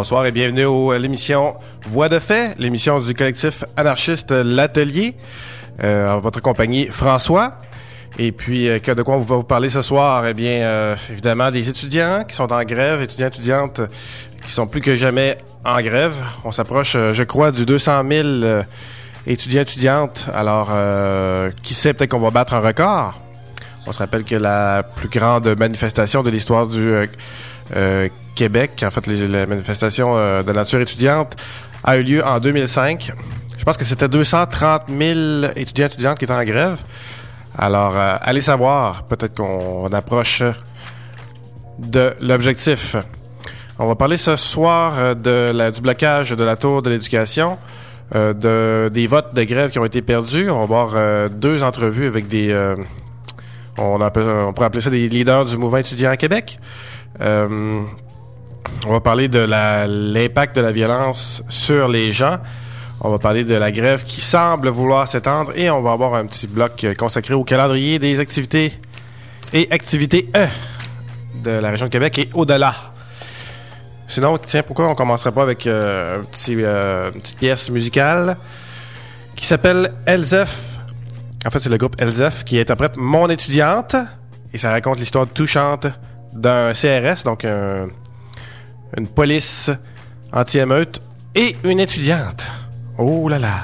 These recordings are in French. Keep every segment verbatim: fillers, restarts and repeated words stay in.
Bonsoir et bienvenue à l'émission Voix de fait, l'émission du collectif anarchiste L'Atelier. Euh, en votre compagnie, François. Et puis, euh, que de quoi on va vous parler ce soir? Eh bien, euh, évidemment, des étudiants qui sont en grève, étudiants étudiantes qui sont plus que jamais en grève. On s'approche, euh, je crois, du deux cent mille euh, étudiants étudiantes. Alors, euh, qui sait, peut-être qu'on va battre un record. On se rappelle que la plus grande manifestation de l'histoire du euh, euh, Québec, en fait, les, la manifestation euh, de nature étudiante, a eu lieu en deux mille cinq. Je pense que c'était deux cent trente mille étudiants et étudiantes qui étaient en grève. Alors, euh, allez savoir, peut-être qu'on approche de l'objectif. On va parler ce soir euh, de la, du blocage de la Tour de l'Éducation, euh, de, des votes de grève qui ont été perdus. On va voir euh, deux entrevues avec des... Euh, on, appelle, on pourrait appeler ça des leaders du mouvement étudiant à Québec. Euh, on va parler de la, l'impact de la violence sur les gens. On va parler de la grève qui semble vouloir s'étendre et on va avoir un petit bloc consacré au calendrier des activités et activités E de la région de Québec et au-delà. Sinon, tiens, pourquoi on commencerait pas avec euh, un petit, euh, une petite pièce musicale qui s'appelle Elzef. En fait, c'est le groupe Elzef qui interprète Mon étudiante et ça raconte l'histoire touchante d'un C R S, donc un, une police anti-émeute et une étudiante. Oh là là!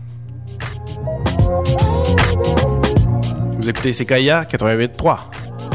Vous écoutez C K I A quatre-vingt-huit trois.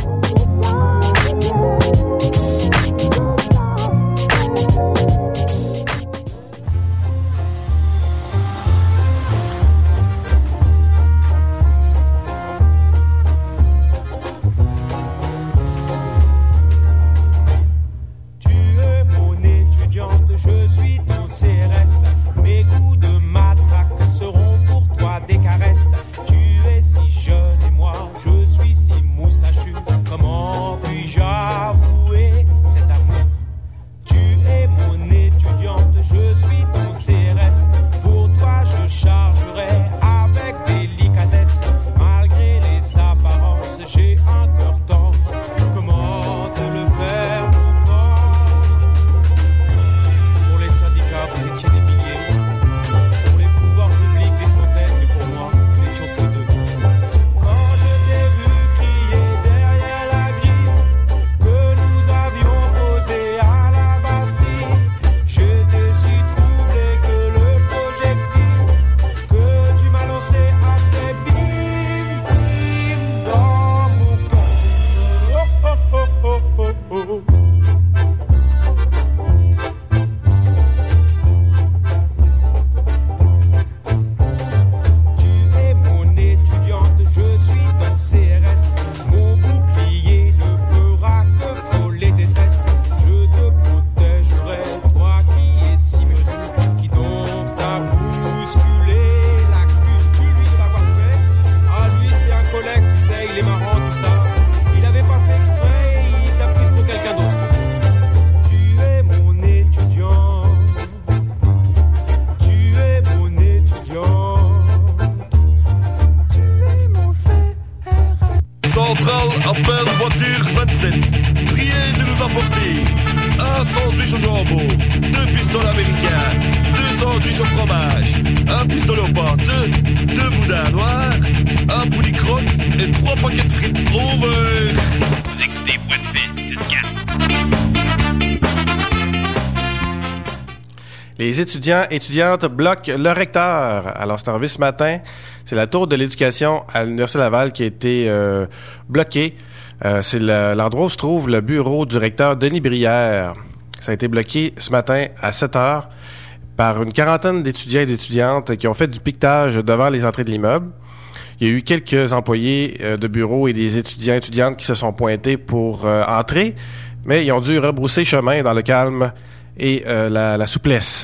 Les étudiants et étudiantes bloquent le recteur. Alors, c'est arrivé ce matin. C'est la Tour de l'Éducation à l'Université Laval qui a été euh, bloquée. Euh, c'est le, l'endroit où se trouve le bureau du recteur Denis Brière. Ça a été bloqué ce matin à sept heures par une quarantaine d'étudiants et d'étudiantes qui ont fait du piquetage devant les entrées de l'immeuble. Il y a eu quelques employés euh, de bureau et des étudiants et étudiantes qui se sont pointés pour euh, entrer, mais ils ont dû rebrousser chemin dans le calme et euh, la, la souplesse.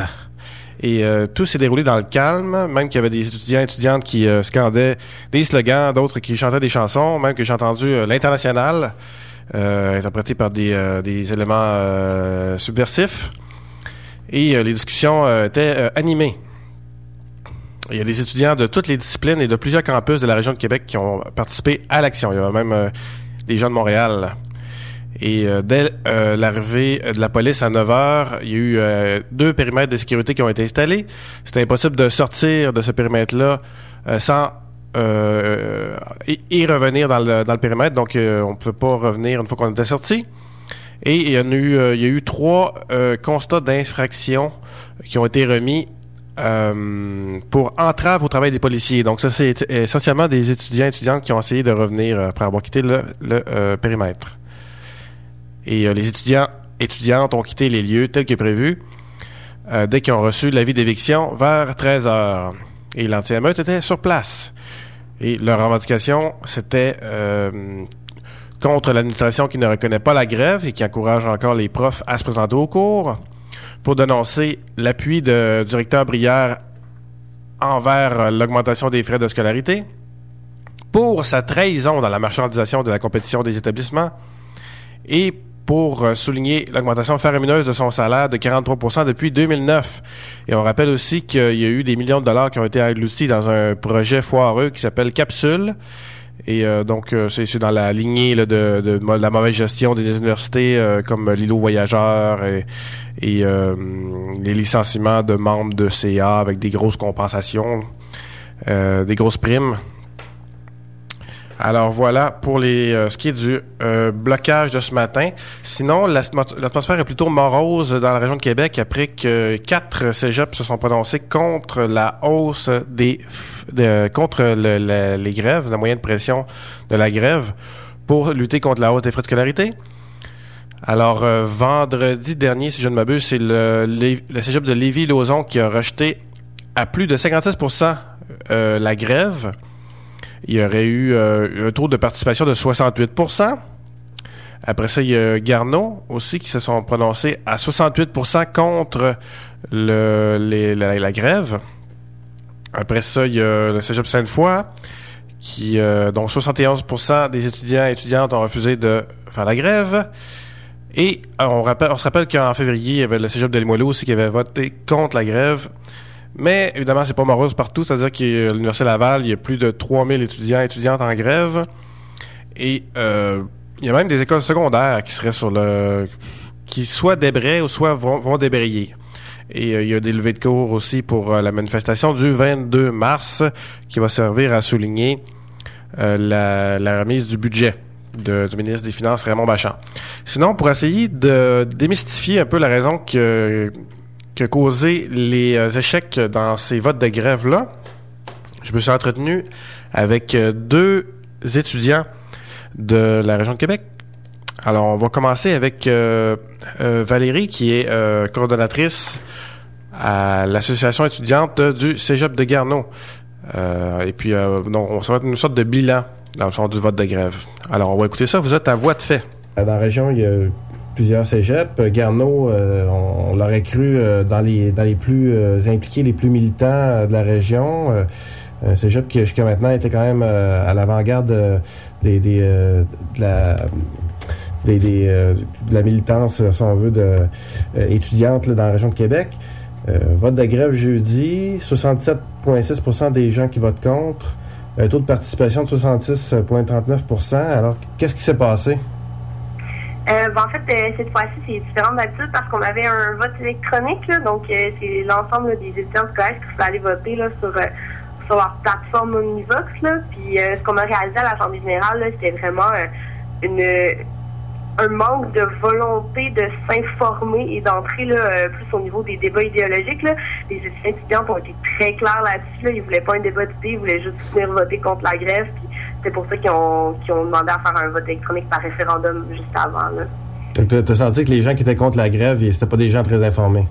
Et euh, tout s'est déroulé dans le calme, même qu'il y avait des étudiants et étudiantes qui euh, scandaient des slogans, d'autres qui chantaient des chansons, même que j'ai entendu euh, l'Internationale, euh, interprété par des, euh, des éléments euh, subversifs. Et euh, les discussions euh, étaient euh, animées. Il y a des étudiants de toutes les disciplines et de plusieurs campus de la région de Québec qui ont participé à l'action. Il y a même euh, des gens de Montréal. Et euh, dès euh, l'arrivée de la police à neuf heures, il y a eu euh, deux périmètres de sécurité qui ont été installés. C'était impossible de sortir de ce périmètre-là euh, sans euh, et, et revenir dans le, dans le périmètre. Donc, euh, on ne pouvait pas revenir une fois qu'on était sorti. Et il y en a eu, euh, il y a eu trois euh, constats d'infraction qui ont été remis euh, pour entrave au travail des policiers. Donc, ça, c'est essentiellement des étudiants et étudiantes qui ont essayé de revenir après avoir quitté le, le euh, périmètre. Et euh, les étudiants étudiantes ont quitté les lieux tels que prévu euh, dès qu'ils ont reçu l'avis d'éviction vers treize heures. Et l'anti-émeute était sur place. Et leur revendication, c'était euh, contre l'administration qui ne reconnaît pas la grève et qui encourage encore les profs à se présenter au cours, pour dénoncer l'appui de, du recteur Brière envers l'augmentation des frais de scolarité, pour sa trahison dans la marchandisation de la compétition des établissements et pour souligner l'augmentation faramineuse de son salaire de quarante-trois pour cent depuis deux mille neuf. Et on rappelle aussi qu'il y a eu des millions de dollars qui ont été engloutis dans un projet foireux qui s'appelle Capsule. Et euh, donc, euh, c'est, c'est dans la lignée là, de, de, de la mauvaise gestion des universités euh, comme l'îlot voyageur et, et euh, les licenciements de membres de C A avec des grosses compensations, euh, des grosses primes. Alors voilà pour les euh, ce qui est du euh, blocage de ce matin. Sinon, l'atmosphère est plutôt morose dans la région de Québec après que quatre cégeps se sont prononcés contre la hausse des de, contre le, le, les grèves, la moyenne de pression de la grève pour lutter contre la hausse des frais de scolarité. Alors euh, vendredi dernier, si je ne m'abuse, c'est le, le, le cégep de Lévis-Lauzon qui a rejeté à plus de cinquante-six pour cent euh, la grève. Il y aurait eu euh, un taux de participation de soixante-huit pour cent. Après ça, il y a Garneau aussi qui se sont prononcés à soixante-huit pour cent contre le, les, la, la grève. Après ça, il y a le cégep Sainte-Foy qui, euh, dont soixante et onze pour cent des étudiants et étudiantes ont refusé de faire la grève. Et on, rappelle, on se rappelle qu'en février, il y avait le cégep de Limoilou aussi qui avait voté contre la grève. Mais évidemment, c'est pas morose partout, c'est-à-dire qu'à l'Université Laval, il y a plus de trois mille étudiants et étudiantes en grève. Et euh, il y a même des écoles secondaires qui seraient sur le... qui soit débraient ou soit vont, vont débrayer. Et euh, il y a des levées de cours aussi pour euh, la manifestation du vingt-deux mars qui va servir à souligner euh, la, la remise du budget de, du ministre des Finances, Raymond Bachand. Sinon, pour essayer de démystifier un peu la raison que... qui a causé les euh, échecs dans ces votes de grève-là, je me suis entretenu avec euh, deux étudiants de la région de Québec. Alors, on va commencer avec euh, euh, Valérie, qui est euh, coordonnatrice à l'association étudiante du Cégep de Garneau. Euh, et puis, euh, donc, ça va être une sorte de bilan, dans le fond, du vote de grève. Alors, on va écouter ça. Vous êtes à voix de fait. Dans la région, il y a plusieurs cégeps. Garneau, euh, on, on l'aurait cru euh, dans les dans les plus euh, impliqués, les plus militants euh, de la région. Euh, un cégep qui jusqu'à maintenant était quand même euh, à l'avant-garde euh, des, des, euh, de la des, des, euh, de la militance, si on veut, de, euh, étudiante là, dans la région de Québec. Euh, vote de grève jeudi, soixante-sept virgule six pour cent des gens qui votent contre. Un taux de participation de soixante-six virgule trente-neuf pour cent. Alors, qu'est-ce qui s'est passé? Euh, ben en fait, euh, cette fois-ci, c'est différent d'habitude parce qu'on avait un vote électronique. Là, donc, euh, c'est l'ensemble là, des étudiants scolaires qui pouvaient aller voter là, sur, euh, sur leur plateforme Omnivox. Là. Puis, euh, ce qu'on a réalisé à l'Assemblée générale, là, c'était vraiment euh, une, un manque de volonté de s'informer et d'entrer là, euh, plus au niveau des débats idéologiques. Là. Les étudiants étudiantes ont été très clairs là-dessus. Là. Ils voulaient pas un débat d'idées, ils voulaient juste venir voter contre la grève. Puis, c'est pour ça qu'ils ont, qu'ils ont demandé à faire un vote électronique par référendum juste avant. Là. Donc, tu as senti que les gens qui étaient contre la grève, c'était pas des gens très informés?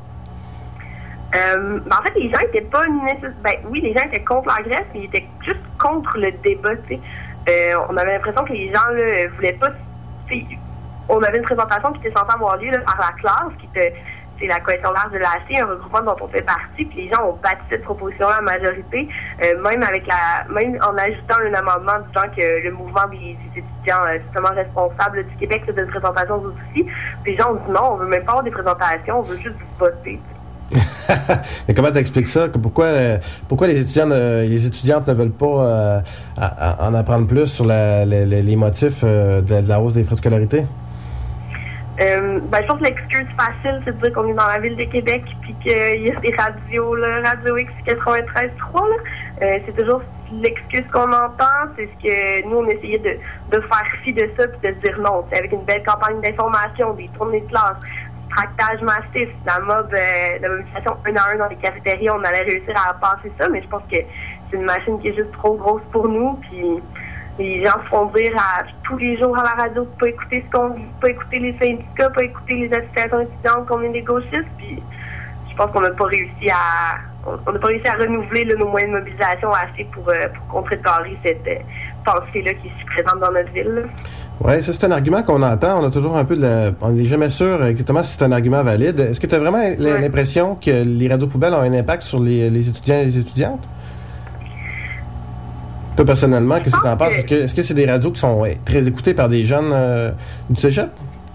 Euh, ben en fait, les gens étaient pas nécessairement... Ben oui, les gens étaient contre la grève, mais ils étaient juste contre le débat, tu sais. Euh, on avait l'impression que les gens, là, voulaient pas... On avait une présentation qui était censée avoir lieu là, par la classe, qui était... C'est la coalition large de l'A C, un regroupement dont on fait partie, puis les gens ont bâti cette proposition-là à la majorité, euh, même avec la, même en ajoutant un amendement disant que le mouvement des, des étudiants euh, justement responsables du Québec c'est une présentation aux outils. Puis les gens ont dit non, on veut même pas avoir des présentations, on veut juste voter. Mais comment t'expliques ça? Pourquoi, pourquoi les étudiants, les étudiantes ne veulent pas euh, à, à en apprendre plus sur la, les, les motifs euh, de, de la hausse des frais de scolarité? Euh, ben, je pense que l'excuse facile, c'est de dire qu'on est dans la ville de Québec puis qu'il y a des radios, là, Radio X quatre-vingt-treize trois. Là. Euh, c'est toujours l'excuse qu'on entend. C'est ce que nous, on essayait de, de faire fi de ça puis de se dire non. C'est avec une belle campagne d'information, des tournées de classe, du tractage massif, la mob, euh, la mobilisation un à un dans les cafétérias, on allait réussir à passer ça, mais je pense que c'est une machine qui est juste trop grosse pour nous. Puis les gens se font dire à, tous les jours à la radio de pas écouter ce qu'on dit, pas écouter les syndicats, pas écouter les associations étudiantes, qu'on est des gauchistes. Puis je pense qu'on n'a pas réussi à on n'a pas réussi à renouveler là, nos moyens de mobilisation assez pour, euh, pour contrecarrer cette euh, pensée-là qui se présente dans notre ville. Oui, ça c'est un argument qu'on entend. On a toujours un peu de la... On n'est jamais sûr exactement si c'est un argument valide. Est-ce que tu as vraiment ouais. l'impression que les radios poubelles ont un impact sur les, les étudiants et les étudiantes? Toi, personnellement, qu'est-ce que tu en penses? Que... Est-ce que, est-ce que c'est des radios qui sont ouais, très écoutées par des jeunes euh, du cégep?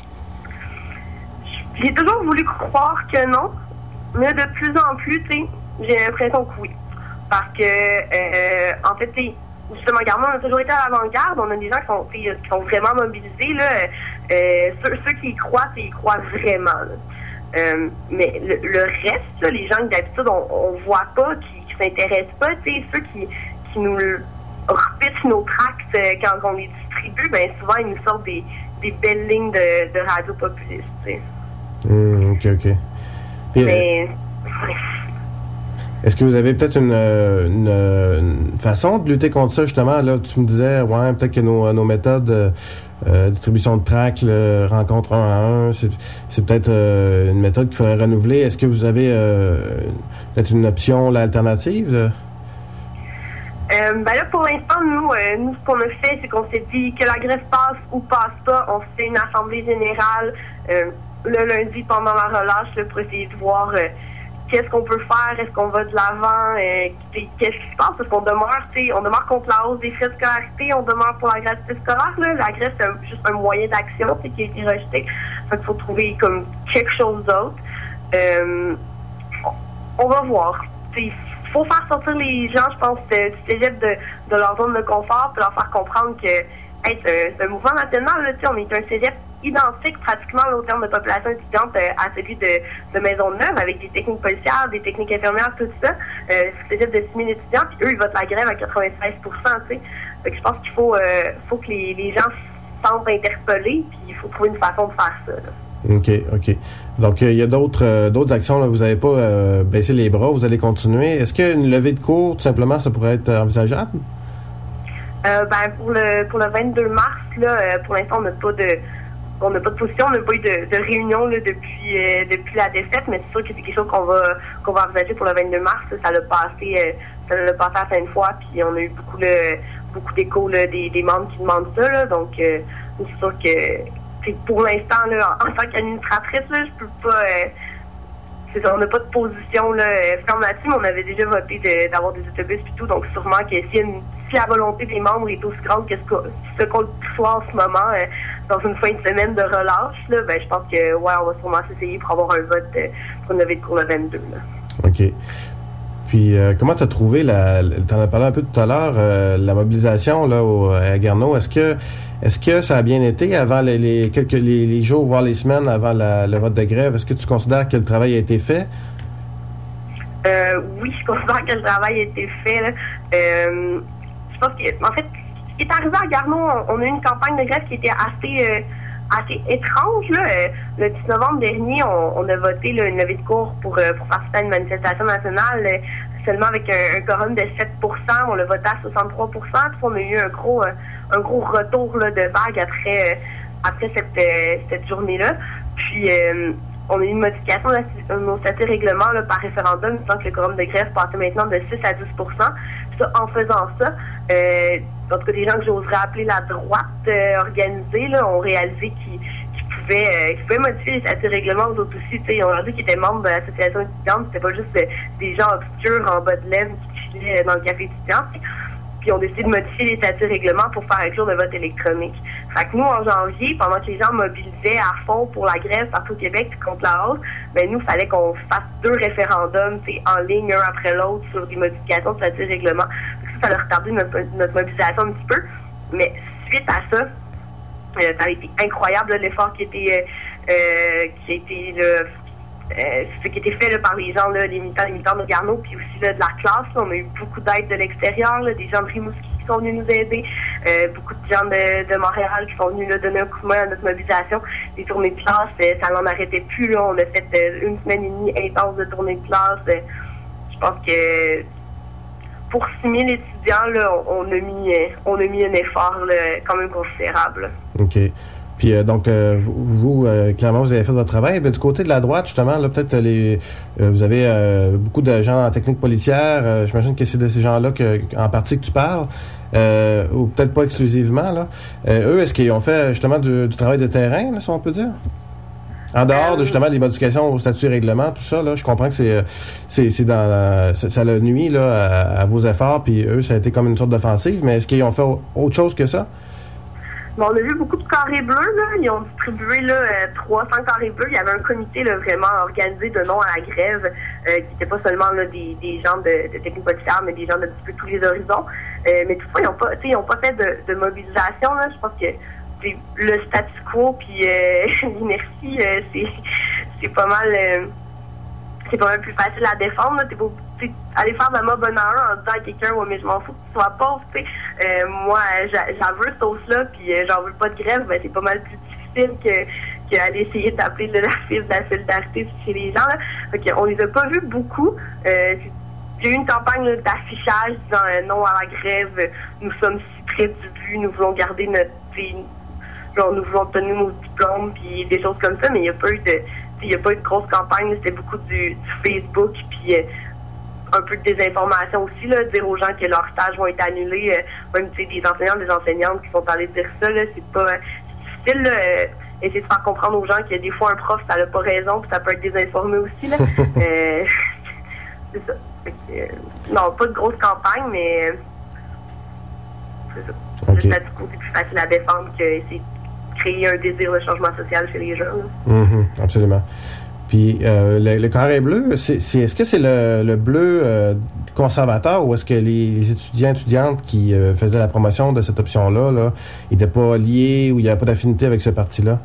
J'ai toujours voulu croire que non, mais de plus en plus, tu sais, j'ai l'impression que oui. Parce que, euh, en fait, tu sais, justement, Garneau, on a toujours été à l'avant-garde. On a des gens qui sont, qui sont vraiment mobilisés. Là. Euh, ceux, ceux qui y croient, ils y croient vraiment. Euh, mais le, le reste, là, les gens que d'habitude, on ne voit pas, qui ne s'intéressent pas, tu sais, ceux qui, qui nous repitchent nos tracts euh, quand on les distribue, ben souvent, ils nous sortent des, des belles lignes de, de radio populistes. Tu sais. Mmh, OK, OK. Puis, mais... Euh... Est-ce que vous avez peut-être une, une, une façon de lutter contre ça, justement? Là, tu me disais, ouais, peut-être que nos, nos méthodes de euh, distribution de tracts, le rencontre un à un, c'est, c'est peut-être euh, une méthode qu'il faudrait renouveler. Est-ce que vous avez euh, peut-être une option, l'alternative? Euh, ben là, pour l'instant, nous, euh, nous, ce qu'on a fait, c'est qu'on s'est dit que la grève passe ou passe pas. On fait une assemblée générale euh, le lundi pendant la relâche là, pour essayer de voir... Euh, qu'est-ce qu'on peut faire, est-ce qu'on va de l'avant, euh, qu'est-ce qui se passe, parce qu'on demeure, tu sais, on demeure contre la hausse des frais de scolarité, on demeure pour la gratuité scolaire, là. La grève, c'est un, juste un moyen d'action, tu sais, qui a été rejeté. Fait qu'il faut trouver comme quelque chose d'autre. Euh, on va voir. Il faut faire sortir les gens, je pense, du cégep de, de leur zone de confort, puis leur faire comprendre que, hey, c'est, un, c'est un mouvement national, là, tu sais, on est un cégep identique pratiquement là, au terme de population étudiante euh, à celui de, de Maisonneuve, avec des techniques policières, des techniques infirmières, tout ça. Euh, c'est de six mille étudiants, puis eux, ils votent la grève à quatre-vingt-seize pour cent, tu sais. Fait que je pense qu'il faut, euh, faut que les, les gens se sentent interpellés, puis il faut trouver une façon de faire ça, là. OK, OK. Donc, il euh, y a d'autres, euh, d'autres actions, là. Vous n'avez pas euh, baissé les bras, vous allez continuer. Est-ce qu'une levée de cours, tout simplement, ça pourrait être envisageable? Euh, ben, pour le, pour le vingt-deux mars, là, euh, pour l'instant, on n'a pas de... On n'a pas de position, on n'a pas eu de, de réunion là, depuis euh, depuis la défaite, mais c'est sûr que c'est quelque chose qu'on va qu'on va envisager pour le vingt-deux mars. Là, ça l'a passé euh, ça l'a passé à cinq fois, puis on a eu beaucoup là, beaucoup d'échos là, des, des membres qui demandent ça. Là, donc euh, c'est sûr que pour l'instant, là, en, en tant qu'administratrice, là, je peux pas euh, c'est ça, on n'a pas de position là, ferme là-dessus, mais on avait déjà voté de, d'avoir des autobus et tout, donc sûrement que si, une, si la volonté des membres est aussi grande que ce, que, ce qu'on le soit en ce moment, euh, dans une fin de semaine de relâche, là, ben, je pense que ouais, on va sûrement s'essayer pour avoir un vote euh, pour une levée de cours le vingt-deux. Là. OK. Puis, euh, comment tu as trouvé, la, tu en as parlé un peu tout à l'heure, euh, la mobilisation là, au, à Garneau? Est-ce que est-ce que ça a bien été avant les, les quelques les, les jours, voire les semaines avant la, le vote de grève? Est-ce que tu considères que le travail a été fait? Euh, oui, je considère que le travail a été fait. Là. Euh, je pense que, en fait, ce qui est arrivé à Garneau, on, on a eu une campagne de grève qui était assez... Euh, assez étrange. Là. Euh, le dix novembre dernier, on, on a voté là, une levée de cours pour, euh, pour participer à une manifestation nationale euh, seulement avec un, un quorum de sept pour cent. On l'a voté à soixante-trois pour cent. Puis on a eu un gros, euh, un gros retour là, de vague après, euh, après cette, euh, cette journée-là. Puis euh, on a eu une modification de nos statuts règlements là, par référendum, disant que le quorum de grève passait maintenant de six à dix pour cent. Puis ça, en faisant ça, euh, en tout cas, des gens que j'oserais appeler la droite euh, organisée, là, ont réalisé qu'ils, qu'ils, pouvaient, euh, qu'ils pouvaient modifier les statuts règlements aux autres aussi. Ils ont dit qu'ils étaient membres de l'association étudiante, c'était pas juste euh, des gens obscurs en bas de laine qui chillaient dans le café étudiant. Puis on décidé de modifier les statuts règlements pour faire inclure le vote électronique. Fait que nous, en janvier, pendant que les gens mobilisaient à fond pour la grève partout au Québec puis contre la hausse, ben nous, il fallait qu'on fasse deux référendums en ligne, un après l'autre, sur des modifications de statuts règlements. Ça a retardé notre, notre mobilisation un petit peu. Mais suite à ça, euh, ça a été incroyable là, l'effort qui a été, euh, qui a été là, euh, ce qui a été fait là, par les gens, là, les militants, les militants de Garneau, puis aussi là, de la classe. Là, on a eu beaucoup d'aide de l'extérieur, là, des gens de Rimouski qui sont venus nous aider, euh, beaucoup de gens de, de Montréal qui sont venus là, donner un coup de main à notre mobilisation. Les tournées de classe, euh, ça n'en arrêtait plus. Là. On a fait euh, une semaine et demie intense de tournées de classe. Euh, je pense que pour six mille étudiants, là, on, on, a mis, euh, on a mis un effort là, quand même considérable. OK. Puis euh, donc, euh, vous, euh, clairement, vous avez fait votre travail. Mais du côté de la droite, justement, là, peut-être les, euh, vous avez euh, beaucoup de gens en technique policière. Euh, j'imagine que c'est de ces gens-là que, en partie que tu parles, euh, ou peut-être pas exclusivement. Là. Euh, eux, est-ce qu'ils ont fait justement du, du travail de terrain, là, si on peut dire? En dehors de justement des modifications au statut et règlement, tout ça, là, je comprends que c'est, c'est, c'est dans la, ça, ça le nuit là, à, à vos efforts, puis eux, ça a été comme une sorte d'offensive. Mais est-ce qu'ils ont fait autre chose que ça? Bon, on a vu beaucoup de carrés bleus, là. Ils ont distribué là, trois cents carrés bleus. Il y avait un comité là, vraiment organisé de non à la grève, euh, qui n'était pas seulement là, des, des gens de, de technique policière, mais des gens de un petit peu tous les horizons. Euh, mais toutefois, ils n'ont pas, ils ont pas fait de, de mobilisation. Là. Je pense que le statu quo puis euh, l'inertie, euh, c'est, c'est pas mal euh, c'est pas mal plus facile à défendre. Là. T'es beau, t'sais, aller faire de la mob bonheur en disant à quelqu'un ouais mais je m'en fous que tu sois pauvre, tu sais. Euh, moi j'a, j'en veux ce sauce-là, puis euh, j'en veux pas de grève, ben c'est pas mal plus difficile que qu'aller essayer d'appeler de la file de la solidarité chez les gens. Là. Fait qu'on les a pas vus beaucoup. Euh, J'ai eu une campagne là, d'affichage disant euh, non à la grève, nous sommes si près du but, nous voulons garder notre genre nous voulons obtenir nos diplômes puis des choses comme ça, mais il n'y a pas eu de il n'y a pas eu de grosse campagne, c'était beaucoup du, du Facebook puis euh, un peu de désinformation aussi, là, dire aux gens que leurs stages vont être annulés, euh, même des enseignants, des enseignantes qui sont allés dire ça, là, c'est pas c'est difficile, là, euh, essayer de faire comprendre aux gens que des fois un prof ça n'a pas raison puis ça peut être désinformé aussi, là. euh, c'est ça. Fait que, euh, non, pas de grosse campagne, mais euh, c'est ça. Okay. C'est plus facile à défendre que c'est créer un désir de changement social chez les gens. Mm-hmm, absolument. Puis euh, le, le carré bleu, c'est, c'est, est-ce que c'est le, le bleu euh, conservateur ou est-ce que les, les étudiants et étudiantes qui euh, faisaient la promotion de cette option-là, là, n'étaient pas liés ou il n'y avait pas d'affinité avec ce parti-là?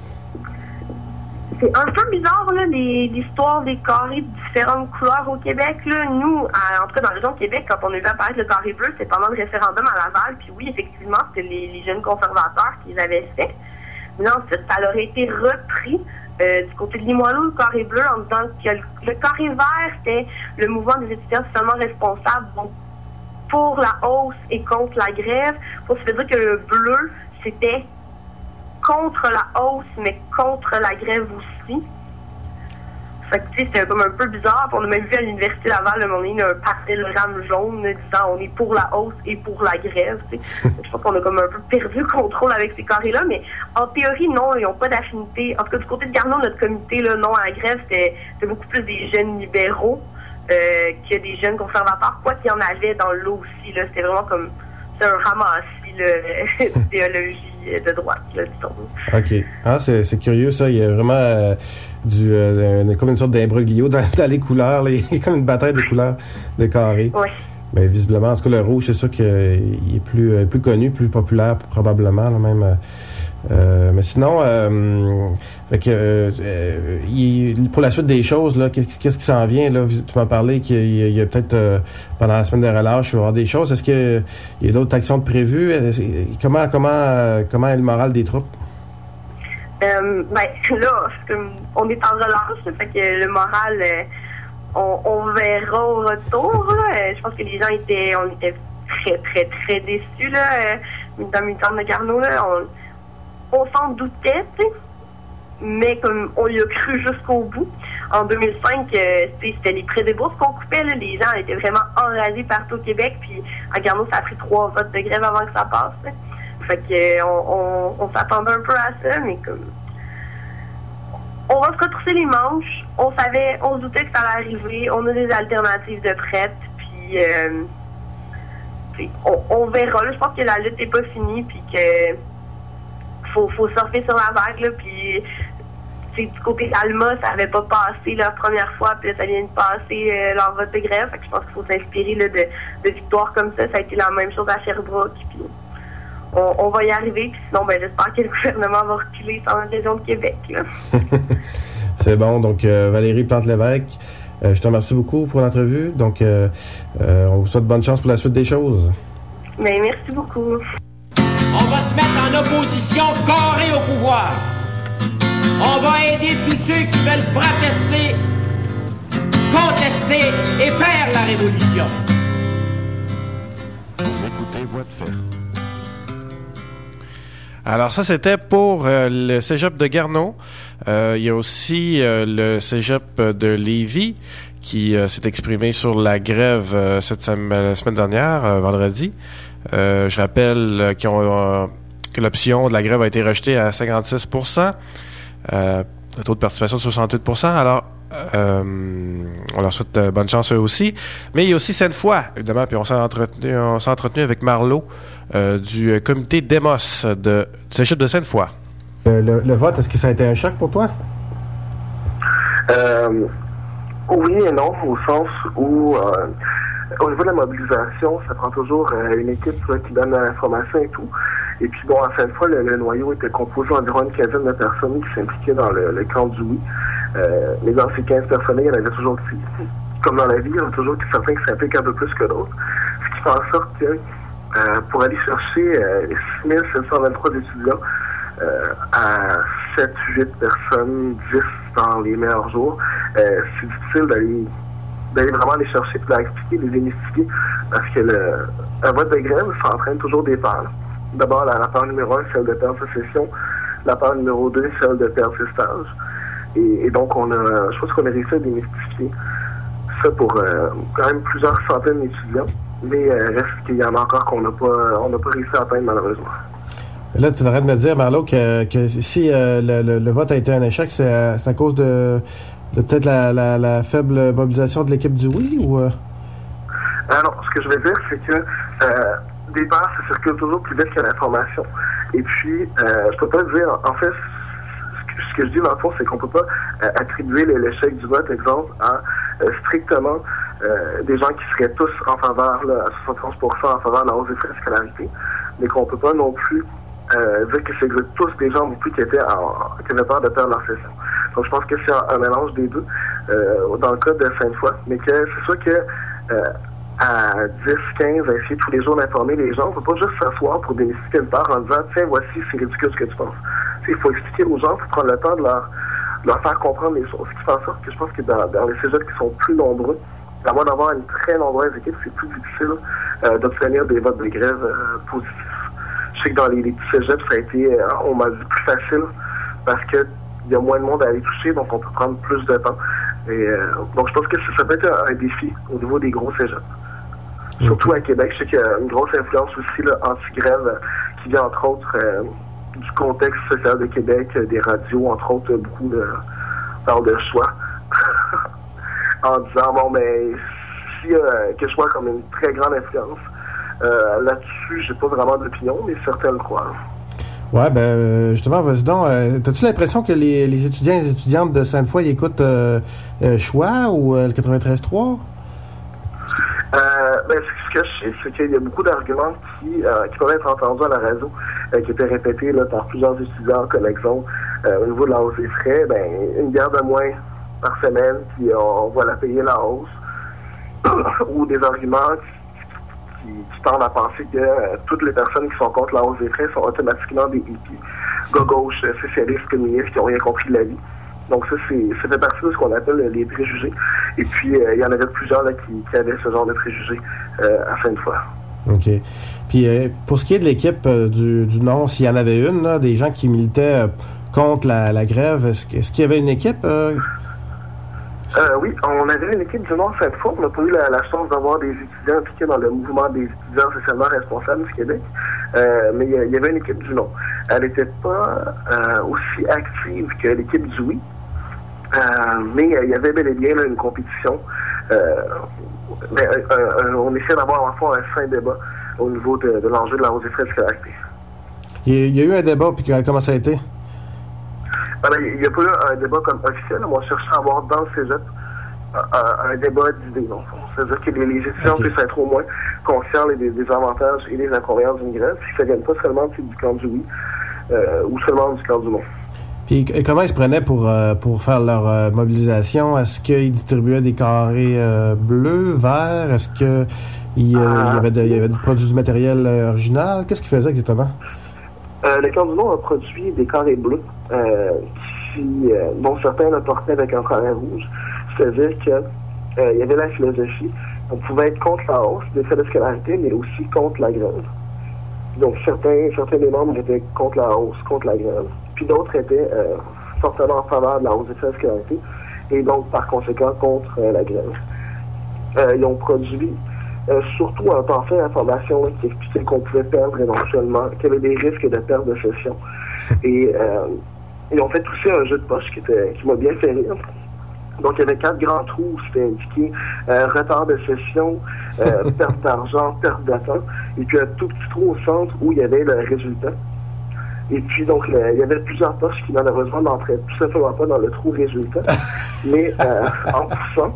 C'est un peu bizarre, là, les, l'histoire des carrés de différentes couleurs au Québec. Là. Nous, à, en tout cas dans la région de Québec, quand on a vu apparaître le carré bleu, c'était pendant le référendum à Laval. Puis oui, effectivement, c'était les, les jeunes conservateurs qui les avaient fait. Mais ensuite, ça leur a été repris euh, du côté de Limoilou, le carré bleu, en disant que le, le carré vert, c'était le mouvement des étudiants socialement responsables donc, pour la hausse et contre la grève. Pour se dire que le bleu, c'était contre la hausse, mais contre la grève aussi. Fait que, tu sais, c'était comme un peu bizarre. On a même vu à l'Université Laval, à un moment donné, un parallélogramme jaune disant on est pour la hausse et pour la grève. Tu sais. Je pense qu'on a comme un peu perdu le contrôle avec ces carrés-là, mais en théorie, non, ils n'ont pas d'affinité. En tout cas, du côté de Garneau, notre comité, là, non à la grève, c'était, c'était beaucoup plus des jeunes libéraux euh, que des jeunes conservateurs, quoi qu'il y en avait dans l'eau aussi. Là. C'était vraiment comme c'est un ramassis là, d'idéologie de droite, là, disons. OK. Ah, c'est, c'est curieux, ça. Il y a vraiment euh, du, euh, comme une sorte d'imbroglio dans, dans les couleurs. Les, comme une bataille de couleurs de carrés. Oui. Mais visiblement, en tout cas, le rouge, c'est sûr qu'il est plus, euh, plus connu, plus populaire, probablement, là, même. Euh, euh, mais sinon, euh, fait que, euh, euh, il, pour la suite des choses, là, qu'est-ce, qu'est-ce qui s'en vient? Là? Tu m'as parlé qu'il y a, il y a peut-être, euh, pendant la semaine de relâche, il va y avoir des choses. Est-ce qu'il y a d'autres actions de prévues? Comment, comment, euh, comment est le moral des troupes? Euh, ben, là, on est en relâche, ça fait que le moral, euh, on, on verra au retour. Là. Je pense que les gens étaient, on était très, très, très déçus, là, dans le militant de Garneau, là. On, on s'en doutait, t'sais, mais comme on y a cru jusqu'au bout. En deux mille cinq, euh, c'était les prêts des bourses qu'on coupait, là. Les gens étaient vraiment enragés partout au Québec, puis à Garneau, ça a pris trois votes de grève avant que ça passe. Là. Fait que on, on, on s'attendait un peu à ça, mais comme on va se retrousser les manches. On savait, on se doutait que ça allait arriver. On a des alternatives de prêtes, puis, euh, puis on, on verra. Là, je pense que la lutte n'est pas finie, puis que faut, faut surfer sur la vague, là, puis du côté d'Alma, ça n'avait pas passé la première fois, puis là, ça vient de passer euh, leur vote de grève. Fait que je pense qu'il faut s'inspirer là, de, de victoires comme ça. Ça a été la même chose à Sherbrooke, puis on, on va y arriver. Puis sinon, ben, j'espère que le gouvernement va reculer sur la région de Québec. Là. C'est bon. Donc, euh, Valérie Plante-Lévesque, euh, je te remercie beaucoup pour l'entrevue. Donc, euh, euh, on vous souhaite bonne chance pour la suite des choses. Mais merci beaucoup. On va se mettre en opposition carrée au pouvoir. On va aider tous ceux qui veulent protester, contester et faire la révolution. Écoutez Voix de fait. Alors ça, c'était pour euh, le cégep de Garneau. Euh, il y a aussi euh, le cégep de Lévis qui euh, s'est exprimé sur la grève euh, cette semaine, la semaine dernière, euh, vendredi. Euh, je rappelle euh, qu'ils ont, euh, que l'option de la grève a été rejetée à cinquante-six pour cent. Euh, le taux de participation de soixante-huit pour cent. Alors, euh, on leur souhaite euh, bonne chance eux aussi. Mais il y a aussi Sainte-Foy, évidemment, puis on s'est entretenu, on s'est entretenu avec Marlo euh, du comité Demos de, du cégep de Sainte-Foy. Le, le, le vote, est-ce que ça a été un choc pour toi? Euh, oui et non, au sens où, euh, au niveau de la mobilisation, ça prend toujours euh, une équipe là, qui donne l'information et tout. Et puis bon, à Sainte-Foy, le, le noyau était composé d'environ une quinzaine de personnes qui s'impliquaient dans le, le camp du oui. Euh, mais dans ces quinze personnes, il y en avait toujours, comme dans la vie, il y en a toujours certains qui s'impliquent un peu plus que d'autres. Ce qui fait en sorte que euh, pour aller chercher euh, six mille sept cent vingt-trois étudiants euh, à sept huit personnes, dix dans les meilleurs jours, euh, c'est difficile d'aller d'aller vraiment les chercher, puis de leur expliquer, les démystifier, parce que le, un vote de grève, ça entraîne toujours des peurs. D'abord, la, la peur numéro un, celle de perdre sa session. La peur numéro deux, celle de perdre ses stages. Et, et donc, on a, je pense qu'on a réussi à démystifier ça pour euh, quand même plusieurs centaines d'étudiants. Mais euh, reste qu'il y en a encore qu'on n'a pas, on n'a pas réussi à atteindre, malheureusement. Là, tu es en train de me dire, Marlo, que, que si euh, le, le, le vote a été un échec, c'est à, c'est à cause de, de peut-être la, la, la faible mobilisation de l'équipe du oui, ou... Euh... Alors, ce que je veux dire, c'est que euh, des peurs, ça circule toujours plus vite que l'information. Et puis, euh, je peux pas dire, en fait, ce que, ce que je dis dans le fond, c'est qu'on peut pas euh, attribuer l'échec du vote, exemple, à euh, strictement euh, des gens qui seraient tous en faveur, là, à soixante-quinze pour cent en faveur de la hausse des frais de scolarité, mais qu'on peut pas non plus euh, dire que c'est tous des gens non plus qui étaient en, qui avaient peur de perdre leur session. Donc, je pense que c'est un, un mélange des deux, euh, dans le cas de Sainte-Foy, mais que c'est sûr que euh, à dix, quinze, à essayer tous les jours d'informer les gens. On ne peut pas juste s'asseoir pour démystifier une part en disant « Tiens, voici, c'est ridicule ce que tu penses. » Il faut expliquer aux gens, il faut prendre le temps de leur, de leur faire comprendre les choses. Ce qui fait en sorte que je pense que dans, dans les cégeps qui sont plus nombreux, à moins d'avoir une très nombreuse équipe, c'est plus difficile euh, d'obtenir des votes de grève euh, positifs. Je sais que dans les, les petits cégeps, ça a été, euh, on m'a dit, plus facile parce qu'il y a moins de monde à aller toucher, donc on peut prendre plus de temps. Et, euh, donc je pense que ça, ça peut être un, un défi au niveau des gros cégeps. Surtout à Québec, je sais qu'il y a une grosse influence aussi là, anti-grève qui vient entre autres euh, du contexte social de Québec, euh, des radios, entre autres, beaucoup de parlent de choix. En disant, bon, mais si euh, que je sois comme une très grande influence, euh, là-dessus, j'ai pas vraiment d'opinion, mais certains le croient. Ouais, ben justement, vas-y donc. Euh, t'as-tu l'impression que les, les étudiants et les étudiantes de Sainte-Foy ils écoutent euh, euh, Choix ou euh, le quatre-vingt-treize trois? Euh, ben, ce que je sais, c'est qu'il y a beaucoup d'arguments qui, euh, qui peuvent être entendus à la radio, euh, qui étaient répétés là, par plusieurs étudiants, comme exemple, euh, au niveau de la hausse des frais, ben, une bière de moins par semaine, puis on, on va la payer la hausse, ou des arguments qui, qui, qui tendent à penser que euh, toutes les personnes qui sont contre la hausse des frais sont automatiquement des hippies, gauche, socialistes, communistes, qui n'ont rien compris de la vie. Donc ça, c'est, ça fait partie de ce qu'on appelle les préjugés. Et puis, euh, il y en avait plusieurs là, qui, qui avaient ce genre de préjugés euh, à Sainte-Foy. OK. Puis, euh, pour ce qui est de l'équipe euh, du, du non, s'il y en avait une, là, des gens qui militaient euh, contre la, la grève, est-ce, est-ce qu'il y avait une équipe? Euh... Euh, oui, on avait une équipe du Nord Sainte-Foy. On n'a pas eu la, la chance d'avoir des étudiants impliqués dans le mouvement des étudiants socialement responsables du Québec. Euh, mais il y, y avait une équipe du non. Elle n'était pas euh, aussi active que l'équipe du oui. Euh, mais il y avait bel et bien là, une compétition. Euh, mais, euh, euh, on essaie d'avoir en fond un fin débat au niveau de, de l'enjeu de la hausse des frais de scolarité. Il y a eu un débat, puis comment ça a été? Alors, il n'y a pas eu un débat comme officiel. Moi, je cherchais à avoir dans le cégep un, un débat d'idées, dans le fond. C'est-à-dire que les, les étudiants okay. puissent être au moins conscients des, des avantages et des inconvénients d'une grève, puis que ça ne vienne pas seulement du camp du oui euh, ou seulement du camp du non. Puis comment ils se prenaient pour, euh, pour faire leur euh, mobilisation? Est-ce qu'ils distribuaient des carrés euh, bleus, verts? Est-ce qu'il euh, ah, y, avait de, y avait des produits du matériel euh, original? Qu'est-ce qu'ils faisaient exactement? Euh, le camp du non a produit des carrés bleus euh, qui, euh, dont certains le portaient avec un carré rouge. C'est-à-dire que euh, il y avait la philosophie. On pouvait être contre la hausse des frais de scolarité, mais aussi contre la grève. Donc certains, certains des membres étaient contre la hausse, contre la grève. Puis d'autres étaient euh, fortement en faveur de la hausse des frais de scolarité et donc par conséquent contre euh, la grève. Euh, ils ont produit euh, surtout un pamphlet d'information qui expliquait qu'on pouvait perdre éventuellement, qu'il y avait des risques de perte de session. Et euh, ils ont fait aussi un jeu de poche qui, était, qui m'a bien fait rire. Donc, il y avait quatre grands trous où c'était indiqué euh, retard de session, euh, perte d'argent, perte de temps, et puis un tout petit trou au centre où il y avait le résultat. Et puis, donc, le, il y avait plusieurs poches qui, malheureusement, n'entraient tout simplement pas dans le trou résultat. Mais euh, en poussant,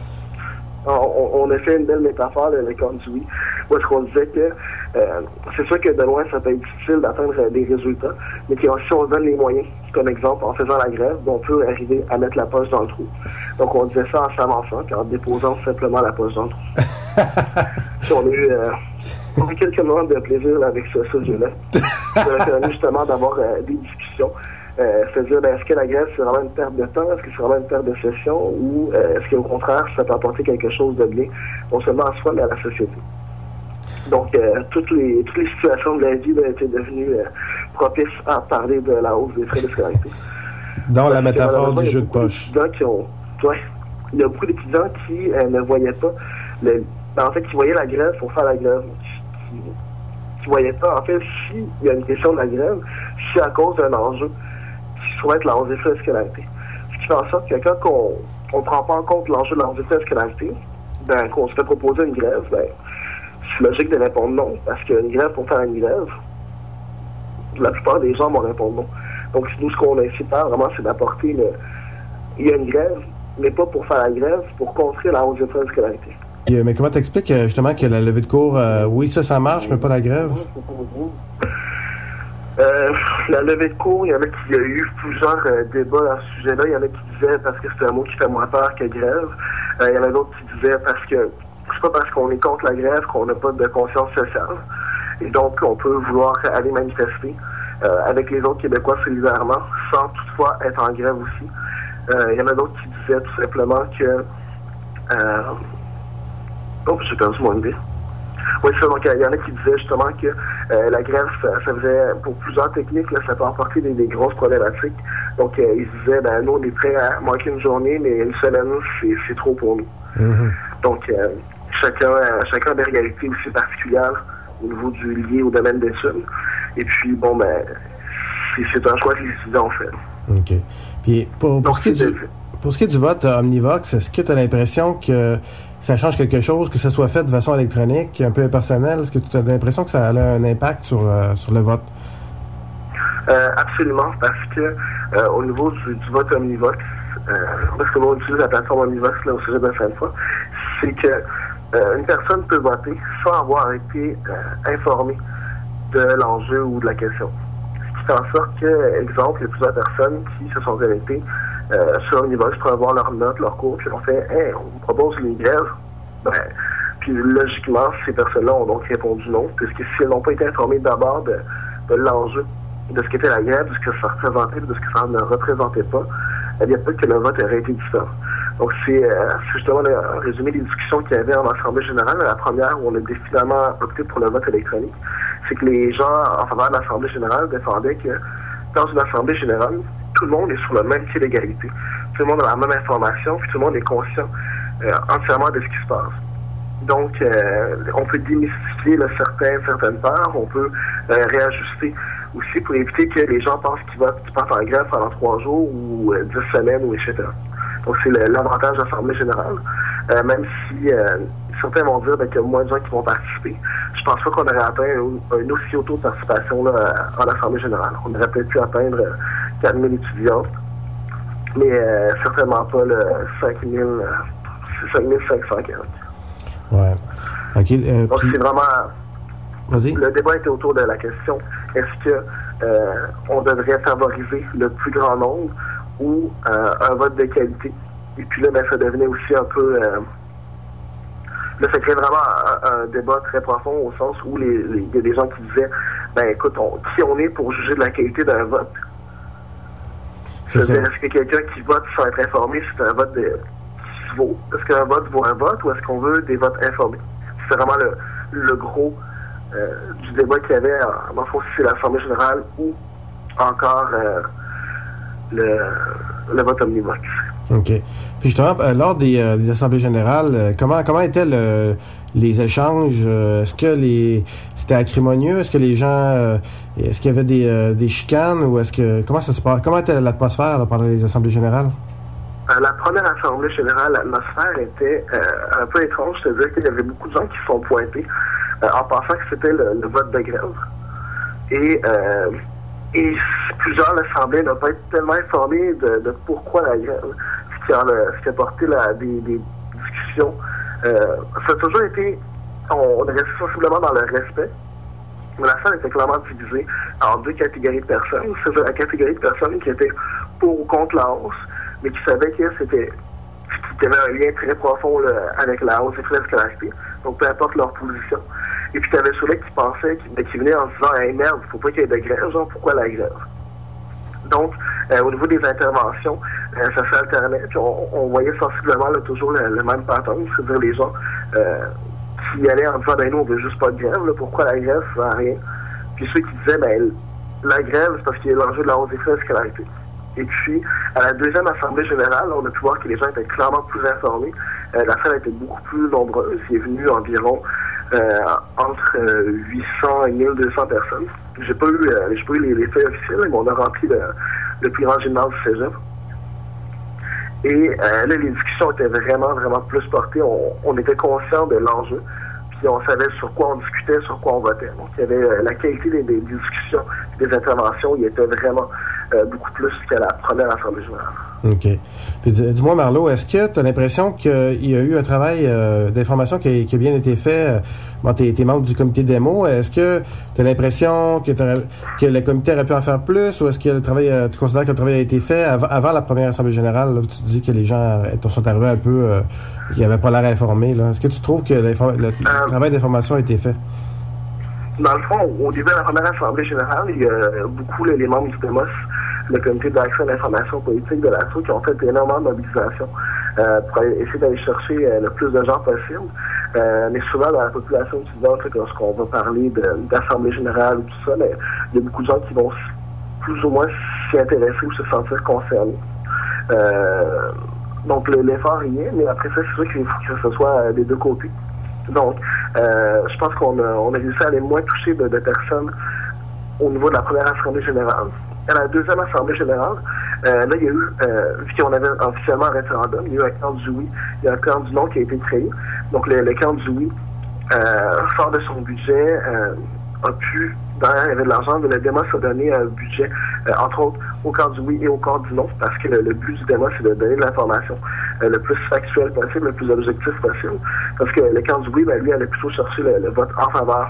on, on a fait une belle métaphore de l'école du oui, où est-ce qu'on disait que euh, c'est sûr que de loin, ça peut être difficile d'atteindre des résultats, mais que si on se donne les moyens, comme exemple, en faisant la grève, on peut arriver à mettre la poche dans le trou. Donc, on disait ça en s'avançant, en déposant simplement la poche dans le trou. Puis on a eu, euh, on a eu quelques moments de plaisir là, avec ce, ce jeu-là. Ça a permis justement d'avoir euh, des discussions. Euh, c'est-à-dire, ben, est-ce que la grève, c'est vraiment une perte de temps? Est-ce que c'est vraiment une perte de session? Ou euh, est-ce qu'au contraire, ça peut apporter quelque chose de bien, non seulement à soi, mais à la société? Donc, euh, toutes les toutes les situations de la vie là, étaient devenues euh, propices à parler de la hausse des frais de scolarité. Dans la métaphore du jeu de poche. Qui ont, ouais, il y a beaucoup d'étudiants qui euh, ne voyaient pas, le, en fait, qui voyaient la grève pour faire la grève. Qui, qui voyaient pas, en fait, s'il y a une question de la grève, c'est à cause d'un enjeu qui souhaite la hausse des frais de scolarité. Ce qui fait en sorte que quand on ne prend pas en compte l'enjeu de la hausse des frais de scolarité, ben, qu'on se fait proposer une grève, ben, c'est logique de répondre non, parce qu'une grève, pour faire une grève, la plupart des gens vont répondre non. Donc, nous, ce qu'on a essayé de faire, vraiment, c'est d'apporter le... Il y a une grève, mais pas pour faire la grève, pour contrer la hausse des frais de scolarité. Et, mais comment t'expliques justement que la levée de cours, euh, oui, ça, ça marche, mais pas la grève? Euh, la levée de cours, il y en a qui y a eu plusieurs euh, débats à ce sujet-là. Il y en a qui disaient parce que c'est un mot qui fait moins peur que grève. Euh, il y en a d'autres qui disaient parce que c'est pas parce qu'on est contre la grève qu'on n'a pas de conscience sociale. Et donc, on peut vouloir aller manifester euh, avec les autres Québécois solidairement, sans toutefois être en grève aussi. Euh, il y en a d'autres qui disaient tout simplement que... Euh... Oh, j'ai perdu mon idée. Oui, c'est ça. Donc, il y en a qui disaient justement que euh, la grève, ça, ça faisait, pour plusieurs techniques, là, ça peut apporter des, des grosses problématiques. Donc, euh, ils disaient, ben, nous, on est prêts à manquer une journée, mais une semaine, c'est, c'est trop pour nous. Mm-hmm. Donc, euh, chacun, euh, chacun a des réalités aussi particulières au niveau du lié au domaine d'études. Et puis, bon, ben, c'est, c'est un choix que les étudiants ont fait. OK. Puis, pour, pour, ce qui est du, pour ce qui est du vote Omnivox, est-ce que tu as l'impression que ça change quelque chose, que ça soit fait de façon électronique, un peu impersonnelle? Est-ce que tu as l'impression que ça a un impact sur, euh, sur le vote? Euh, absolument, parce que euh, au niveau du, du vote Omnivox, euh, parce que l'on utilise la plateforme Omnivox là, au sujet de Sainte-Foy, c'est que euh, une personne peut voter sans avoir été euh, informée de l'enjeu ou de la question. Ce qui fait en sorte que, exemple, il y a plusieurs personnes qui se sont connectées Euh, sur Omnivox pour avoir leurs notes, leurs cours, puis on fait hey, on vous propose une grève. Ben, puis logiquement, ces personnes-là ont donc répondu non, puisque si elles n'ont pas été informées d'abord de, de l'enjeu, de ce qu'était la grève, de ce que ça représentait, de ce que ça ne représentait pas, eh bien peut-être que le vote aurait été différent. Donc c'est, euh, c'est justement le, un résumé des discussions qu'il y avait en Assemblée générale. La première, où on a finalement opté pour le vote électronique, c'est que les gens en faveur de l'Assemblée générale défendaient que dans une Assemblée générale, tout le monde est sur le même pied d'égalité. Tout le monde a la même information, puis tout le monde est conscient euh, entièrement de ce qui se passe. Donc, euh, on peut démystifier là, certains, certaines peurs, on peut euh, réajuster aussi pour éviter que les gens pensent qu'ils votent, qu'ils partent en grève pendant trois jours ou euh, dix semaines, ou et cetera. Donc, c'est le, l'avantage de l'Assemblée générale. Euh, même si euh, certains vont dire ben, qu'il y a moins de gens qui vont participer, je pense pas qu'on aurait atteint un, un aussi haut taux de participation là, en Assemblée générale. On aurait peut-être pu atteindre euh, quatre mille étudiants, mais euh, certainement pas le cinq mille cinq cent quarante. Ouais. OK. Euh, Donc, puis... c'est vraiment... Vas-y. Le débat était autour de la question, est-ce que euh, on devrait favoriser le plus grand nombre ou euh, un vote de qualité? Et puis là, ben, ça devenait aussi un peu... Euh, là, ça crée vraiment un, un débat très profond au sens où les, les, il y a des gens qui disaient, ben écoute, on, qui on est pour juger de la qualité d'un vote? C'est-à-dire, est-ce que quelqu'un qui vote sans être informé, c'est un vote de, qui se vaut? Est-ce qu'un vote vaut un vote ou est-ce qu'on veut des votes informés? C'est vraiment le, le gros euh, du débat qu'il y avait, en, en fond, si c'est l'Assemblée générale ou encore euh, le, le vote omnivoque. OK. Puis justement, euh, lors des, euh, des assemblées générales, euh, comment comment étaient le, les échanges? Euh, est-ce que les c'était acrimonieux? Est-ce que les gens euh, est-ce qu'il y avait des, euh, des chicanes ou est-ce que comment ça se passe? Comment était l'atmosphère là, pendant les assemblées générales? Euh, la première assemblée générale, l'atmosphère était euh, un peu étrange, c'est-à-dire qu'il y avait beaucoup de gens qui se sont pointés euh, en pensant que c'était le, le vote de grève. Et euh, Et plusieurs le semblaient ne pas être tellement informés de, de pourquoi la grève, ce qui a, ce qui a porté là, des, des discussions. Euh, ça a toujours été, on, on est resté sensiblement dans le respect, mais la salle était clairement divisée en deux catégories de personnes. C'est la catégorie de personnes qui étaient pour ou contre la hausse, mais qui savaient que c'était qu'il y avait un lien très profond là, avec la hausse des frais de scolarité, donc peu importe leur position. Et puis, tu avais ceux-là qui pensaient, qui, qui venaient en se disant « Hey, merde, il faut pas qu'il y ait de grève, genre, pourquoi la grève? » Donc, euh, au niveau des interventions, euh, ça s'alternait, puis on, on voyait sensiblement là, toujours le, le même pattern, c'est-à-dire les gens euh, qui allaient en disant « Ben nous, on veut juste pas de grève, là, pourquoi la grève, ça sert à rien? » Puis ceux qui disaient « Ben, la grève, c'est parce qu'il y a l'enjeu de la hausse des frais de scolarité. » Et puis, à la deuxième assemblée générale, on a pu voir que les gens étaient clairement plus informés. Euh, la salle était beaucoup plus nombreuse. Il est venu environ euh, entre euh, huit cents et mille deux cents personnes. J'ai pas eu, euh, j'ai pas eu les, les faits officiels, mais on a rempli le, le plus grand gymnase du cégep. Et euh, là, les discussions étaient vraiment, vraiment plus portées. On, on était conscient de l'enjeu. Puis on savait sur quoi on discutait, sur quoi on votait. Donc, il y avait euh, la qualité des, des discussions, des interventions, il était vraiment euh, beaucoup plus qu'à la première assemblée générale. OK. Puis dis-moi, Marlo, est-ce que tu as l'impression qu'il y a eu un travail euh, d'information qui a, qui a bien été fait? Bon, tu es membre du comité démo. Est-ce que tu as l'impression que, que le comité aurait pu en faire plus ou est-ce que le travail, tu considères que le travail a été fait avant, avant la première assemblée générale? Là, tu dis que les gens sont arrivés un peu, euh, qui n'avaient pas l'air informés. Là. Est-ce que tu trouves que le, le euh, travail d'information a été fait? Dans le fond, au début de la première assemblée générale, il y a beaucoup les, les membres du démos, le comité d'accès à l'information politique de l'A S O, qui ont fait énormément de mobilisation euh, pour essayer d'aller chercher euh, le plus de gens possible. Euh, mais souvent, dans la population étudiante, lorsqu'on va parler de, d'assemblée générale ou tout ça, mais il y a beaucoup de gens qui vont plus ou moins s'y intéresser ou se sentir concernés. Euh, donc, le, l'effort y est, mais après ça, c'est sûr qu'il faut que ce soit euh, des deux côtés. Donc, euh, je pense qu'on a, on a réussi à aller moins toucher de, de personnes au niveau de la première assemblée générale. À la deuxième assemblée générale, euh, là, il y a eu, euh, vu qu'on avait officiellement un référendum, il y a eu un camp du oui, il y a un camp du non qui a été créé. Donc, le, le camp du oui, euh, fort de son budget, euh, a pu, derrière, il y avait de l'argent, mais le démos a donné un budget, euh, entre autres, au camp du oui et au camp du non, parce que le, le but du démos, c'est de donner de l'information euh, le plus factuel possible, le plus objectif possible. Parce que le camp du oui, ben, lui, allait plutôt chercher le, le vote en faveur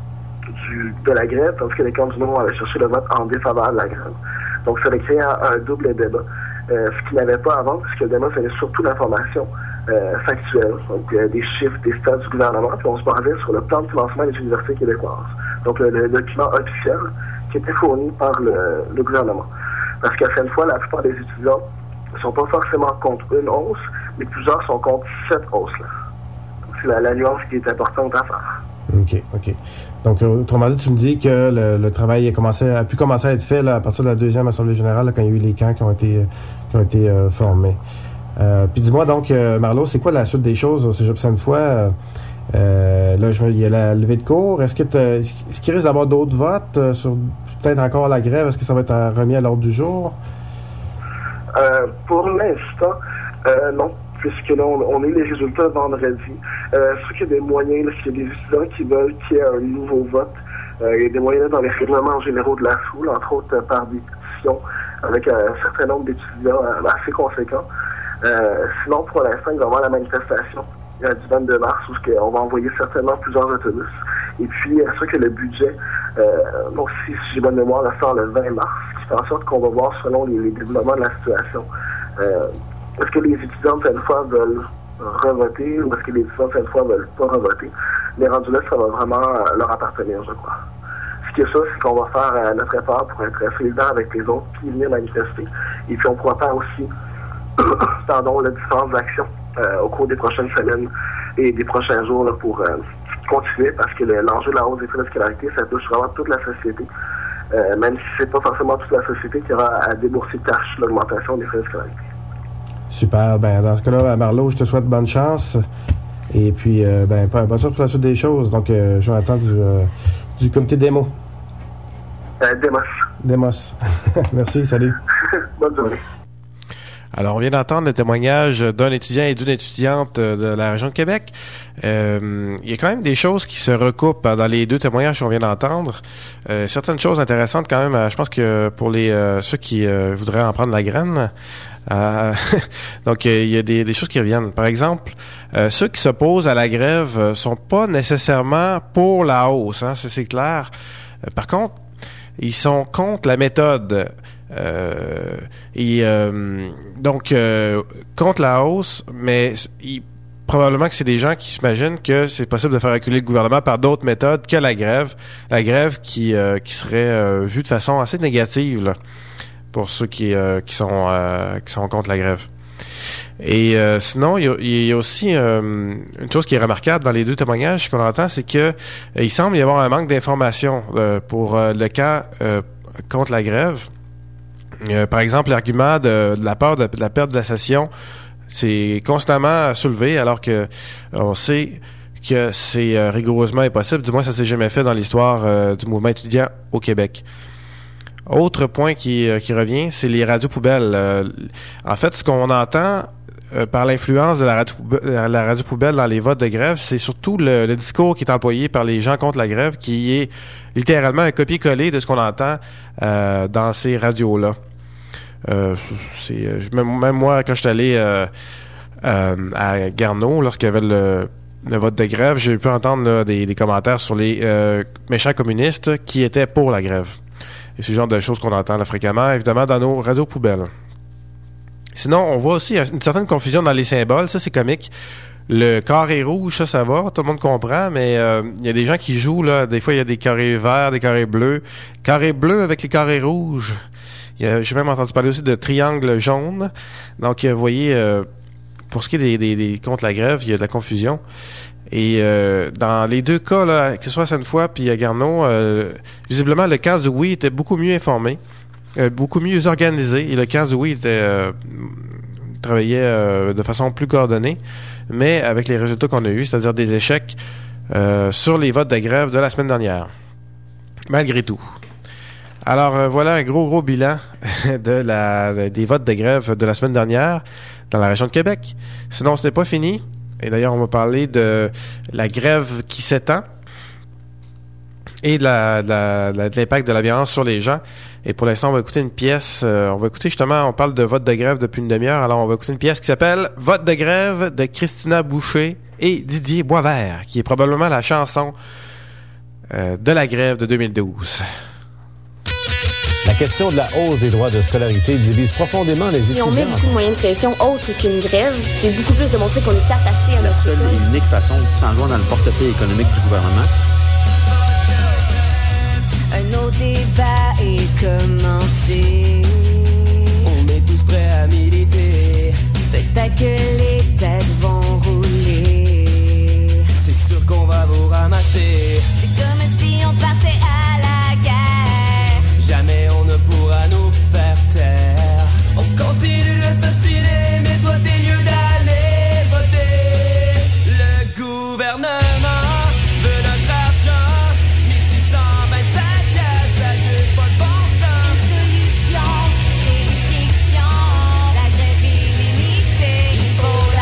Du, de la grève, tandis que les camps du non allaient chercher le vote en défaveur de la grève. Donc, ça allait créer un, un double débat. Euh, ce qu'il n'avait pas avant, puisque le débat, c'était surtout l'information euh, factuelle, donc euh, des chiffres, des stats du gouvernement, puis on se basait sur le plan de financement des universités québécoises. Donc, le, le document officiel qui était fourni par le, le gouvernement. Parce qu'à cette fois, la plupart des étudiants ne sont pas forcément contre une hausse, mais plusieurs sont contre cette hausse-là. Donc, c'est la, la nuance qui est importante à faire. OK, OK. Donc, autrement dit, tu me dis que le, le travail a, commencé, a pu commencer à être fait là, à partir de la deuxième Assemblée générale, là, quand il y a eu les camps qui ont été, qui ont été euh, formés. Euh, puis dis-moi donc, euh, Marlo, c'est quoi la suite des choses au Cégep Sainte-Foy? Euh, euh, là, je, il y a la levée de cours. Est-ce, que est-ce qu'il risque d'avoir d'autres votes euh, sur peut-être encore la grève? Est-ce que ça va être remis à l'ordre du jour? Euh, pour l'instant, euh, non. Puisque là, on, on a eu les résultats vendredi. Euh, c'est sûr qu'il y a des moyens, là, s'il y a des étudiants qui veulent qu'il y ait un nouveau vote, euh, il y a des moyens là, dans les règlements généraux de l'A S O, là, entre autres euh, par des pétitions, avec euh, un certain nombre d'étudiants euh, assez conséquents. Euh, sinon, pour l'instant, il va y avoir la manifestation euh, du vingt-deux mars, où on va envoyer certainement plusieurs autobus. Et puis, c'est sûr que le budget, euh, donc si, si j'ai bonne mémoire, là, sort le vingt mars, ce qui fait en sorte qu'on va voir selon les, les développements de la situation. Euh, est-ce que les étudiants, cette fois, veulent revoter ou est-ce que les étudiants, cette fois, veulent pas revoter? Mais rendu là, ça va vraiment euh, leur appartenir, je crois. Ce qui est ça, c'est qu'on va faire euh, notre effort pour être solidaire avec les autres, puis venir manifester. Et puis, on pourra faire aussi, pardon, là, différentes actions euh, au cours des prochaines semaines et des prochains jours là, pour euh, continuer, parce que le, l'enjeu de la hausse des frais de scolarité, ça touche vraiment toute la société. Euh, même si c'est pas forcément toute la société qui aura à débourser cash l'augmentation des frais de scolarité. Super. Ben, dans ce cas-là, Marlo, je te souhaite bonne chance. Et puis, euh, ben, bonne chance pour la suite des choses. Donc, euh, Jonathan du, euh, du comité démo. Euh, Demos. Demos. Merci, salut. Bonne journée. Alors, on vient d'entendre le témoignage d'un étudiant et d'une étudiante de la région de Québec. Euh, il y a quand même des choses qui se recoupent dans les deux témoignages qu'on vient d'entendre. Euh, certaines choses intéressantes quand même, je pense que pour les euh, ceux qui euh, voudraient en prendre la graine. Euh, donc, euh, il y a des, des choses qui reviennent. Par exemple, euh, ceux qui s'opposent à la grève euh, sont pas nécessairement pour la hausse, hein, c'est, c'est clair. Euh, par contre, ils sont contre la méthode. Euh, et euh, donc euh, contre la hausse, mais il, probablement que c'est des gens qui s'imaginent que c'est possible de faire reculer le gouvernement par d'autres méthodes que la grève, la grève qui euh, qui serait euh, vue de façon assez négative là, pour ceux qui euh, qui sont euh, qui sont contre la grève. Et euh, sinon, il y a, il y a aussi euh, une chose qui est remarquable dans les deux témoignages qu'on entend, c'est que euh, il semble y avoir un manque d'informations euh, pour euh, le cas euh, contre la grève. Euh, par exemple, l'argument de, de la peur de, de la perte de la session, c'est constamment soulevé, alors que on sait que c'est euh, rigoureusement impossible. Du moins, ça s'est jamais fait dans l'histoire euh, du mouvement étudiant au Québec. Autre point qui, euh, qui revient, c'est les radios poubelles. Euh, en fait, ce qu'on entend euh, par l'influence de la radio, la radio poubelle dans les votes de grève, c'est surtout le, le discours qui est employé par les gens contre la grève, qui est littéralement un copier-coller de ce qu'on entend euh, dans ces radios-là. Euh, c'est, même, même moi, quand je suis allé euh, euh, à Garneau, lorsqu'il y avait le, le vote de grève, j'ai pu entendre là, des, des commentaires sur les euh, méchants communistes qui étaient pour la grève. Et c'est le genre de choses qu'on entend là, fréquemment, évidemment, dans nos radios poubelles. Sinon, on voit aussi une certaine confusion dans les symboles. Ça, c'est comique. Le carré rouge, ça, ça va. Tout le monde comprend, mais il euh, y a des gens qui jouent, là. Des fois, il y a des carrés verts, des carrés bleus. Carré bleu avec les carrés rouges. Il y a, j'ai même entendu parler aussi de triangle jaune. Donc, vous voyez, euh, pour ce qui est des, des, des contre la grève, il y a de la confusion. Et euh, dans les deux cas, là, que ce soit Sainte-Foy puis à Garneau, euh, visiblement, le camp du oui était beaucoup mieux informé, euh, beaucoup mieux organisé. Et le camp du oui était euh, travaillait euh, de façon plus coordonnée, mais avec les résultats qu'on a eus, c'est-à-dire des échecs euh, sur les votes de grève de la semaine dernière. Malgré tout. Alors, euh, voilà un gros, gros bilan de la, des votes de grève de la semaine dernière dans la région de Québec. Sinon, ce n'est pas fini. Et d'ailleurs, on va parler de la grève qui s'étend et de, la, de, la, de l'impact de la violence sur les gens. Et pour l'instant, on va écouter une pièce. Euh, on va écouter justement, on parle de vote de grève depuis une demi-heure. Alors, on va écouter une pièce qui s'appelle « Vote de grève » de Christina Boucher et Didier Boisvert, qui est probablement la chanson euh, de la grève de deux mille douze. La question de la hausse des droits de scolarité divise profondément les étudiants. Si on met beaucoup de moyens de pression autres qu'une grève, c'est beaucoup plus de montrer qu'on est attaché à la seule et unique façon de s'enjoindre dans le portefeuille économique du gouvernement. Un autre débat est commencé. On est tous prêts à militer. Peut-être que les têtes vont rouler. C'est sûr qu'on va vous ramasser. C'est comme si on partait à la guerre. Jamais on ne pourra nous faire taire. On continue de s'ostiner, mais toi t'es mieux d'aller voter. Le gouvernement veut notre argent, mille six cent vingt-cinq piastres, ça juste pas de bon sens. Une solution, c'est une fiction, la grève illimitée, il faut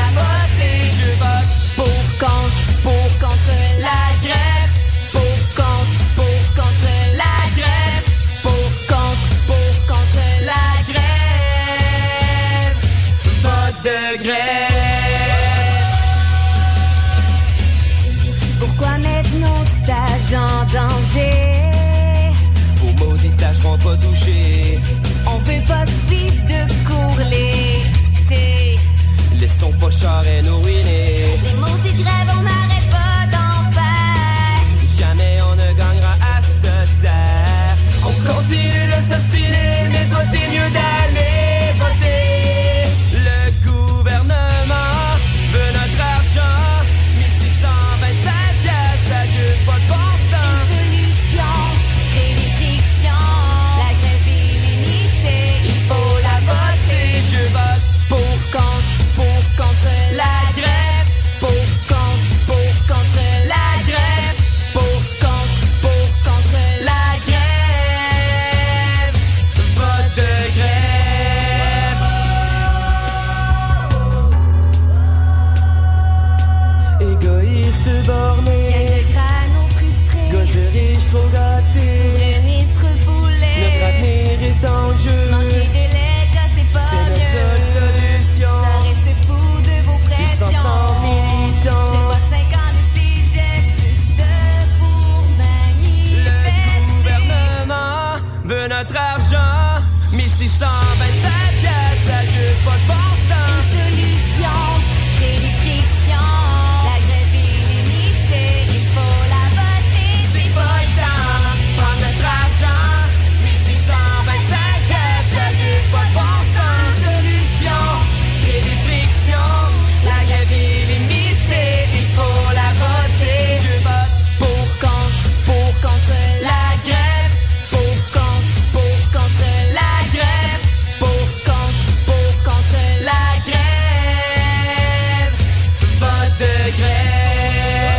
gens en danger. Vos maudits stages seront pas touchés. On veut pas suivre de cours l'été. Laissons pas charrer nous ruiner. Les maudites grèves, on n'arrête pas d'en faire. Jamais on ne gagnera à se taire. On continue de s'obstiner, mais toi t'es mieux d'aller voter. Le gouvernement veut notre argent. mille six cent vingt-cinq piastres, ça a juste pas de bon sens. Une solution, créer des frictions. La grève illimitée, il faut la voter. Je vote pour, contre, pour, contre la grève. Pour, contre, pour, contre la grève. Pour, contre, pour, contre la grève. vote de grève. Égoïste borné, Gang de crânes frustrés. gosse de riches trop gâtés. Souverainistes refoulés. Notre avenir est en jeu. Manquer d'élèves, là, c'est pas C'est notre mieux. seule solution. Charest se fout de vos pressions. ensemble militants. Je fais pas cinq ans de cégep juste pour manifester. Le gouvernement veut notre argent. mille six cent vingt-cinq piastres, ça a juste pas de bon sens. Une solution, créer des frictions. La grève illimitée, il faut la voter. C'est pas le temps, prendre notre argent. mille six cent vingt-cinq piastres, ça a juste pas de bon sens. Une solution, Créer des frictions, la grève illimitée, il faut la voter. Je vote pour, contre, pour, contre la grève. Pour, contre, pour, contre la grève. Pour, contre, pour, contre la grève. vote de grève.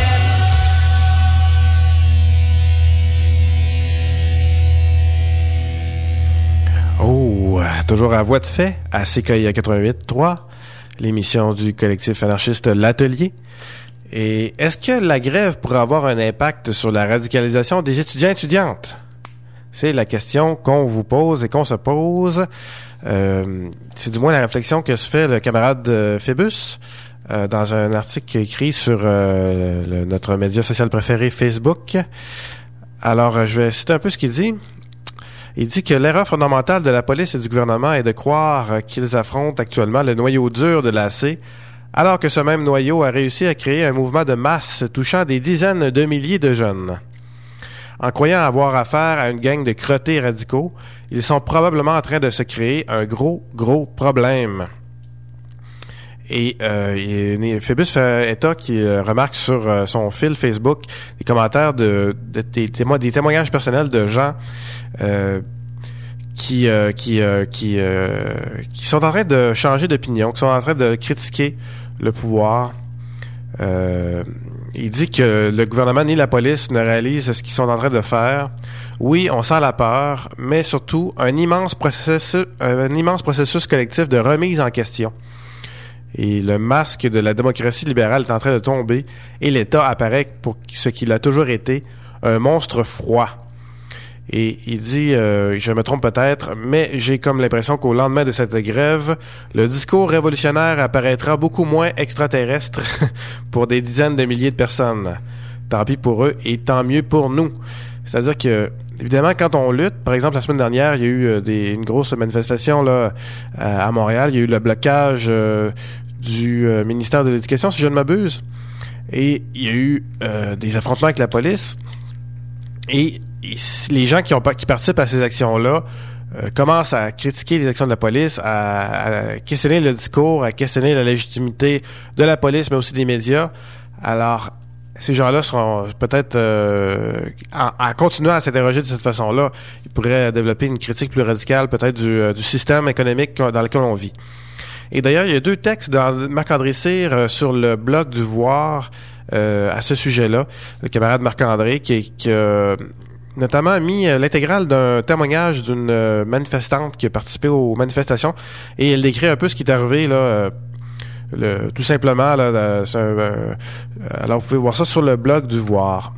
Oh, toujours à voix de fait, à C K I A quatre-vingt-huit trois, l'émission du collectif anarchiste L'Atelier. Et est-ce que la grève pourrait avoir un impact sur la radicalisation des étudiants et étudiantes? C'est la question qu'on vous pose et qu'on se pose. Euh, c'est du moins la réflexion que se fait le camarade euh, Phébus euh, dans un article qu'il a écrit sur euh, le, notre média social préféré, Facebook. Alors, euh, je vais citer un peu ce qu'il dit. Il dit que l'erreur fondamentale de la police et du gouvernement est de croire qu'ils affrontent actuellement le noyau dur de l'A C, alors que ce même noyau a réussi à créer un mouvement de masse touchant des dizaines de milliers de jeunes. En croyant avoir affaire à une gang de crottés radicaux, ils sont probablement en train de se créer un gros, gros problème. Et euh, Phébus fait état qui euh, remarque sur euh, son fil Facebook des commentaires de, de, de des, témo- des témoignages personnels de gens euh, qui euh, qui euh, qui euh, qui sont en train de changer d'opinion, qui sont en train de critiquer le pouvoir. Euh, il dit que le gouvernement ni la police ne réalisent ce qu'ils sont en train de faire. Oui, on sent la peur, mais surtout un immense processus, un immense processus collectif de remise en question. Et le masque de la démocratie libérale est en train de tomber et l'État apparaît pour ce qu'il a toujours été, un monstre froid. Et il dit, euh, je me trompe peut-être, mais j'ai comme l'impression qu'au lendemain de cette grève, le discours révolutionnaire apparaîtra beaucoup moins extraterrestre pour des dizaines de milliers de personnes. Tant pis pour eux et tant mieux pour nous. C'est-à-dire que, évidemment, quand on lutte, par exemple, la semaine dernière, il y a eu euh, des, une grosse manifestation là euh, à Montréal. Il y a eu le blocage euh, du euh, ministère de l'Éducation, si je ne m'abuse. Et il y a eu euh, des affrontements avec la police. Et, et les gens qui, ont, qui participent à ces actions-là euh, commencent à critiquer les actions de la police, à, à questionner le discours, à questionner la légitimité de la police, mais aussi des médias. Alors, ces gens-là seront peut-être, euh, en, en continuant à s'interroger de cette façon-là, ils pourraient développer une critique plus radicale peut-être du, euh, du système économique dans lequel on vit. Et d'ailleurs, il y a deux textes de Marc-André Cyr euh, sur le blog du Voir euh, à ce sujet-là. Le camarade Marc-André qui, qui a notamment mis euh, l'intégrale d'un témoignage d'une euh, manifestante qui a participé aux manifestations et elle décrit un peu ce qui est arrivé là. Euh, Le, tout simplement, là, c'est un, euh, alors vous pouvez voir ça sur le blog du Voir.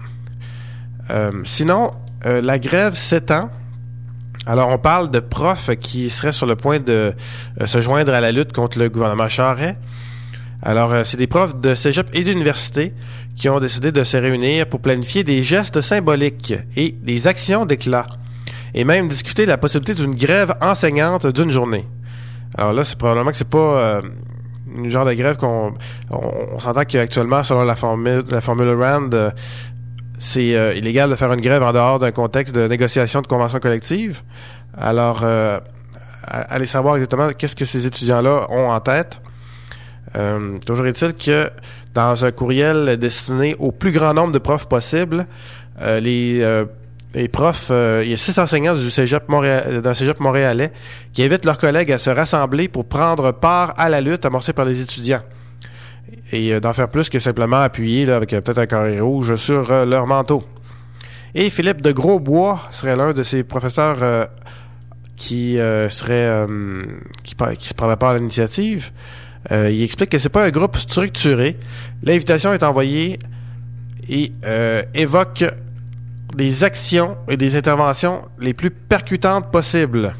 Euh, sinon, euh, la grève s'étend. Alors, on parle de profs qui seraient sur le point de euh, se joindre à la lutte contre le gouvernement Charest. Alors, euh, c'est des profs de cégep et d'université qui ont décidé de se réunir pour planifier des gestes symboliques et des actions d'éclat, et même discuter la possibilité d'une grève enseignante d'une journée. Alors là, c'est probablement que c'est pas euh, une genre de grève qu'on... On, on s'entend qu'actuellement, selon la formule, la formule Rand, euh, c'est euh, illégal de faire une grève en dehors d'un contexte de négociation de convention collective. Alors, euh, allez savoir exactement qu'est-ce que ces étudiants-là ont en tête. Euh, toujours est-il que dans un courriel destiné au plus grand nombre de profs possible, euh, les, euh, les profs, euh, il y a six enseignants du cégep Montréal, d'un cégep montréalais qui invitent leurs collègues à se rassembler pour prendre part à la lutte amorcée par les étudiants. Et euh, d'en faire plus que simplement appuyer là, avec euh, peut-être un carré rouge sur euh, leur manteau. Et Philippe de Grosbois serait l'un de ces professeurs euh, qui euh, serait euh, qui, qui se prendrait part à l'initiative. Euh, il explique que c'est pas un groupe structuré. L'invitation est envoyée et euh, évoque des actions et des interventions les plus percutantes possibles.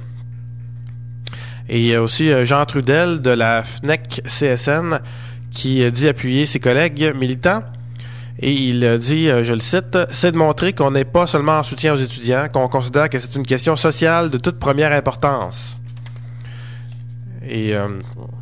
Et il y a aussi euh, Jean Trudel de la F N E C C S N qui euh, dit appuyer ses collègues militants. Et il euh, dit, euh, je le cite, « C'est de montrer qu'on n'est pas seulement en soutien aux étudiants, qu'on considère que c'est une question sociale de toute première importance. » Et... Euh,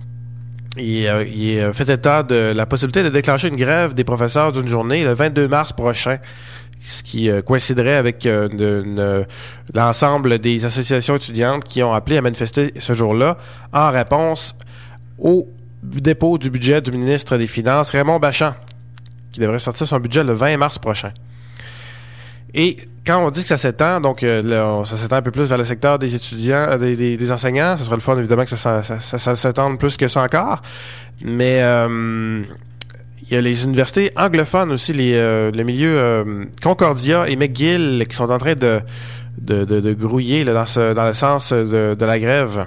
Il, euh, il est fait état de la possibilité de déclencher une grève des professeurs d'une journée le vingt-deux mars prochain, ce qui euh, coïnciderait avec euh, de, de, l'ensemble des associations étudiantes qui ont appelé à manifester ce jour-là en réponse au dépôt du budget du ministre des Finances, Raymond Bachand, qui devrait sortir son budget le vingt mars prochain. Et quand on dit que ça s'étend, donc euh, là, ça s'étend un peu plus vers le secteur des étudiants, euh, des, des, des enseignants, ce serait le fun évidemment que ça, ça, ça, ça, ça s'étende plus que ça encore. Mais euh, il y a les universités anglophones aussi, les, euh, le milieu euh, Concordia et McGill qui sont en train de, de, de, de grouiller là, dans, ce, dans le sens de, de la grève.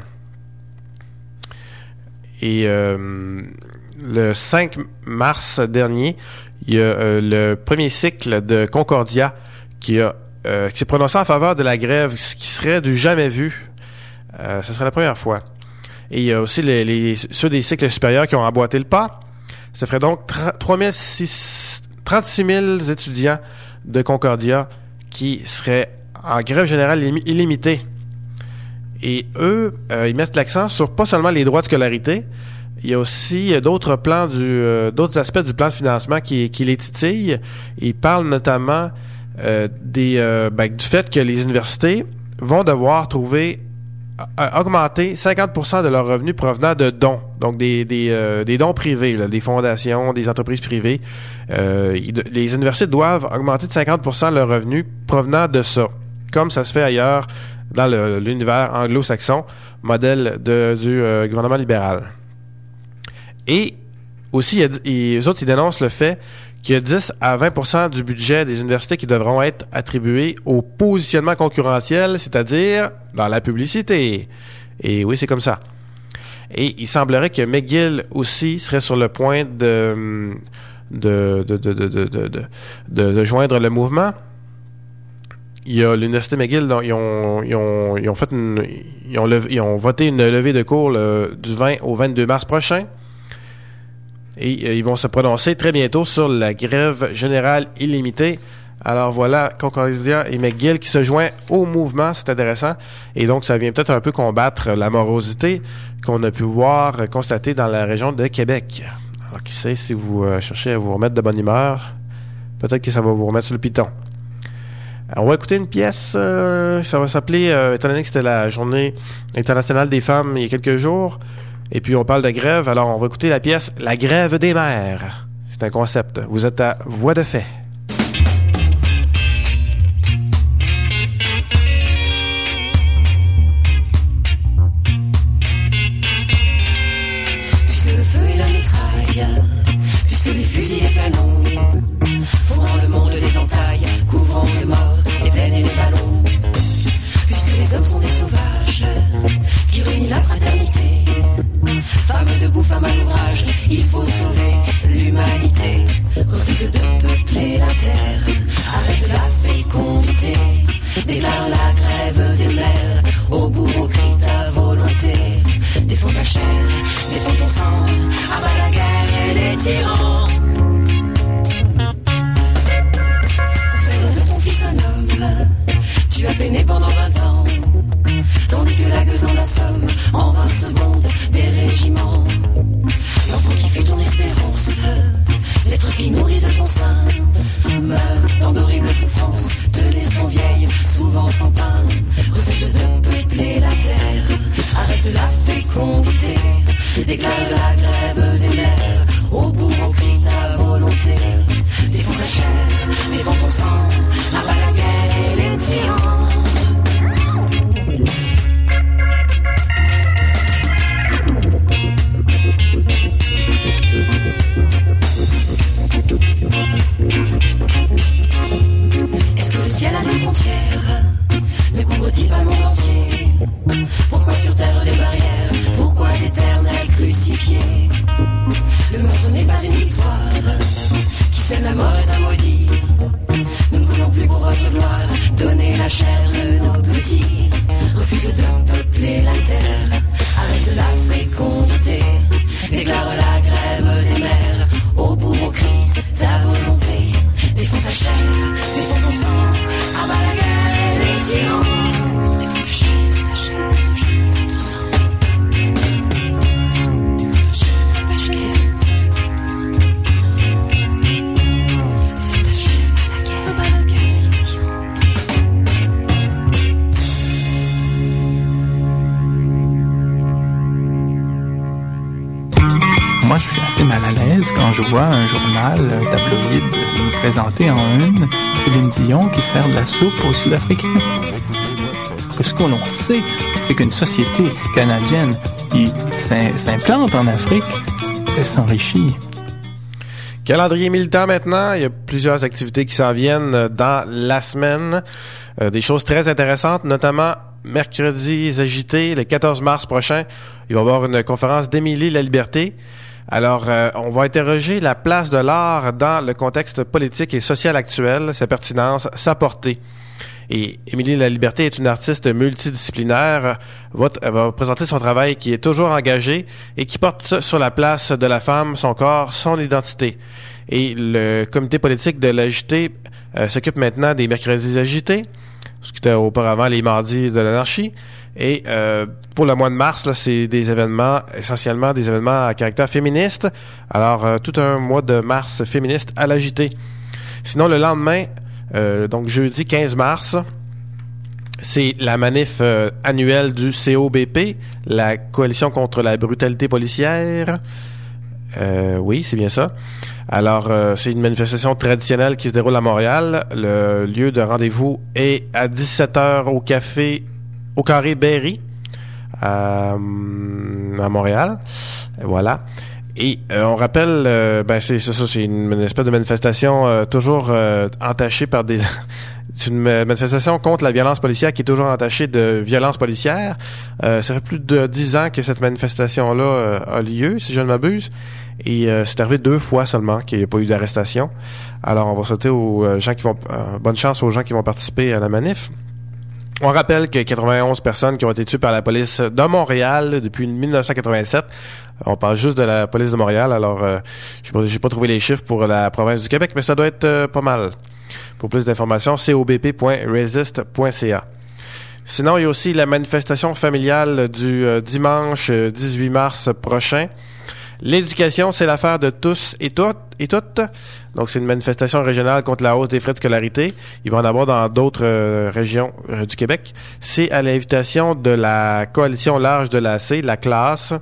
Et euh, le cinq mars dernier, il y a euh, le premier cycle de Concordia qui a euh, qui s'est prononcé en faveur de la grève, ce qui serait du jamais vu. Euh, ce serait la première fois. Et il y a aussi les, les, ceux des cycles supérieurs qui ont emboîté le pas. Ça ferait donc trente-six mille étudiants de Concordia qui seraient en grève générale illimitée. Et eux, euh, ils mettent l'accent sur pas seulement les droits de scolarité, il y a aussi d'autres plans du, euh, d'autres aspects du plan de financement qui, qui les titillent. Ils parlent notamment euh, des, euh, ben, du fait que les universités vont devoir trouver euh, augmenter cinquante pour cent de leurs revenus provenant de dons, donc des, des, euh, des dons privés, là, des fondations, des entreprises privées. Euh, ils, les universités doivent augmenter de cinquante pour cent leurs revenus provenant de ça, comme ça se fait ailleurs dans le, l'univers anglo-saxon, modèle de, du euh, gouvernement libéral. Et aussi, les autres, ils dénoncent le fait qu'il y a dix à vingt pour cent du budget des universités qui devront être attribués au positionnement concurrentiel, c'est-à-dire dans la publicité. Et oui, c'est comme ça. Et il semblerait que McGill aussi serait sur le point de, de, de, de, de, de, de, de, de joindre le mouvement. Il y a l'Université McGill, donc, ils, ont, ils, ont, ils ont fait une, ils ont, levé, ils ont voté une levée de cours le, du vingt au vingt-deux mars prochain. Et euh, ils vont se prononcer très bientôt sur la grève générale illimitée. Alors voilà, Concordia et McGill qui se joignent au mouvement, c'est intéressant. Et donc, ça vient peut-être un peu combattre la morosité qu'on a pu voir, euh, constater dans la région de Québec. Alors, qui sait, si vous euh, cherchez à vous remettre de bonne humeur, peut-être que ça va vous remettre sur le piton. Alors, on va écouter une pièce, euh, ça va s'appeler, euh, étant donné que c'était la journée internationale des femmes il y a quelques jours, et puis on parle de grève, alors on va écouter la pièce « La grève des mères ». C'est un concept. Vous êtes à Voix de fait. Puisque le feu et la mitraille, puisque les fusils et canons font dans le monde des entailles, couvrant les morts, les plaines et les ballons. Puisque les hommes sont des sauvages qui ruinent la fraternité. Femme debout, femme à l'ouvrage, il faut sauver l'humanité. Refuse de peupler déclare la grève des mères. Au bout on crie ta volonté. Défends ta chair, défends ton sang. Abat la guerre et les tyrans. Est-ce que le ciel a des frontières? Ne couvre-t-il pas le monde entier? Pourquoi sur terre des barrières? Pourquoi l'éternel crucifié? Le meurtre n'est pas une victoire. Qui sème la mort est un maudit. Nous ne voulons plus pour votre gloire donner la chair de nos petits. Refuse de peupler la terre. Arrête la fécondité. Déclare la grève des mères. Au bout on crie ta volonté. Défends ta chair, défends ton sang. Abat la guerre et les tyrans. Défends ta chair, défends ta chair, défends ton sang. Défends ta chair, défends ta chair, défends ton sang. Défends ta chair, abat la guerre, abat la guerre et les tyrans. Moi, je suis assez mal à l'aise quand je vois un journal un tabloïd nous présenter en une Céline Dion qui sert de la soupe aux Sud-Africains. Ce qu'on sait, c'est qu'une société canadienne qui s'implante en Afrique, elle s'enrichit. Calendrier militant maintenant, il y a plusieurs activités qui s'en viennent dans la semaine. Euh, des choses très intéressantes, notamment mercredi agité, le quatorze mars prochain, il va y avoir une conférence d'Émilie Laliberté. Alors, euh, on va interroger la place de l'art dans le contexte politique et social actuel, sa pertinence, sa portée. Et Émilie Laliberté est une artiste multidisciplinaire, va, t- va présenter son travail qui est toujours engagé et qui porte sur la place de la femme, son corps, son identité. Et le comité politique de l'A J T euh, s'occupe maintenant des mercredis agités, ce qui était auparavant les mardis de l'anarchie. Et euh, pour le mois de mars, là, c'est des événements, essentiellement des événements à caractère féministe. Alors, euh, tout un mois de mars féministe à l'A J T. Sinon, le lendemain, euh, donc jeudi quinze mars, c'est la manif euh, annuelle du C O B P, la Coalition contre la brutalité policière. Euh, oui, c'est bien ça. Alors, euh, c'est une manifestation traditionnelle qui se déroule à Montréal. Le lieu de rendez-vous est à dix-sept heures au café, au Carré Berry, à, à Montréal. Voilà. Et euh, on rappelle, euh, ben c'est, c'est ça, c'est une, une espèce de manifestation euh, toujours euh, entachée par des... C'est une manifestation contre la violence policière qui est toujours entachée de violence policière. Euh, ça fait plus de dix ans que cette manifestation-là euh, a lieu, si je ne m'abuse. Et euh, c'est arrivé deux fois seulement qu'il n'y a pas eu d'arrestation. Alors, on va souhaiter aux euh, gens qui vont... Euh, bonne chance aux gens qui vont participer à la manif. On rappelle que quatre-vingt-onze personnes qui ont été tuées par la police de Montréal depuis dix-neuf cent quatre-vingt-sept. On parle juste de la police de Montréal. Alors, euh, j'ai pas, j'ai pas trouvé les chiffres pour la province du Québec, mais ça doit être euh, pas mal. Pour plus d'informations, c o b p point resist point c a. Sinon, il y a aussi la manifestation familiale du euh, dimanche dix-huit mars prochain. L'éducation, c'est l'affaire de tous et toutes et toutes. Donc, c'est une manifestation régionale contre la hausse des frais de scolarité. Il va en avoir dans d'autres euh, régions euh, du Québec. C'est à l'invitation de la coalition large de l'A C, la classe,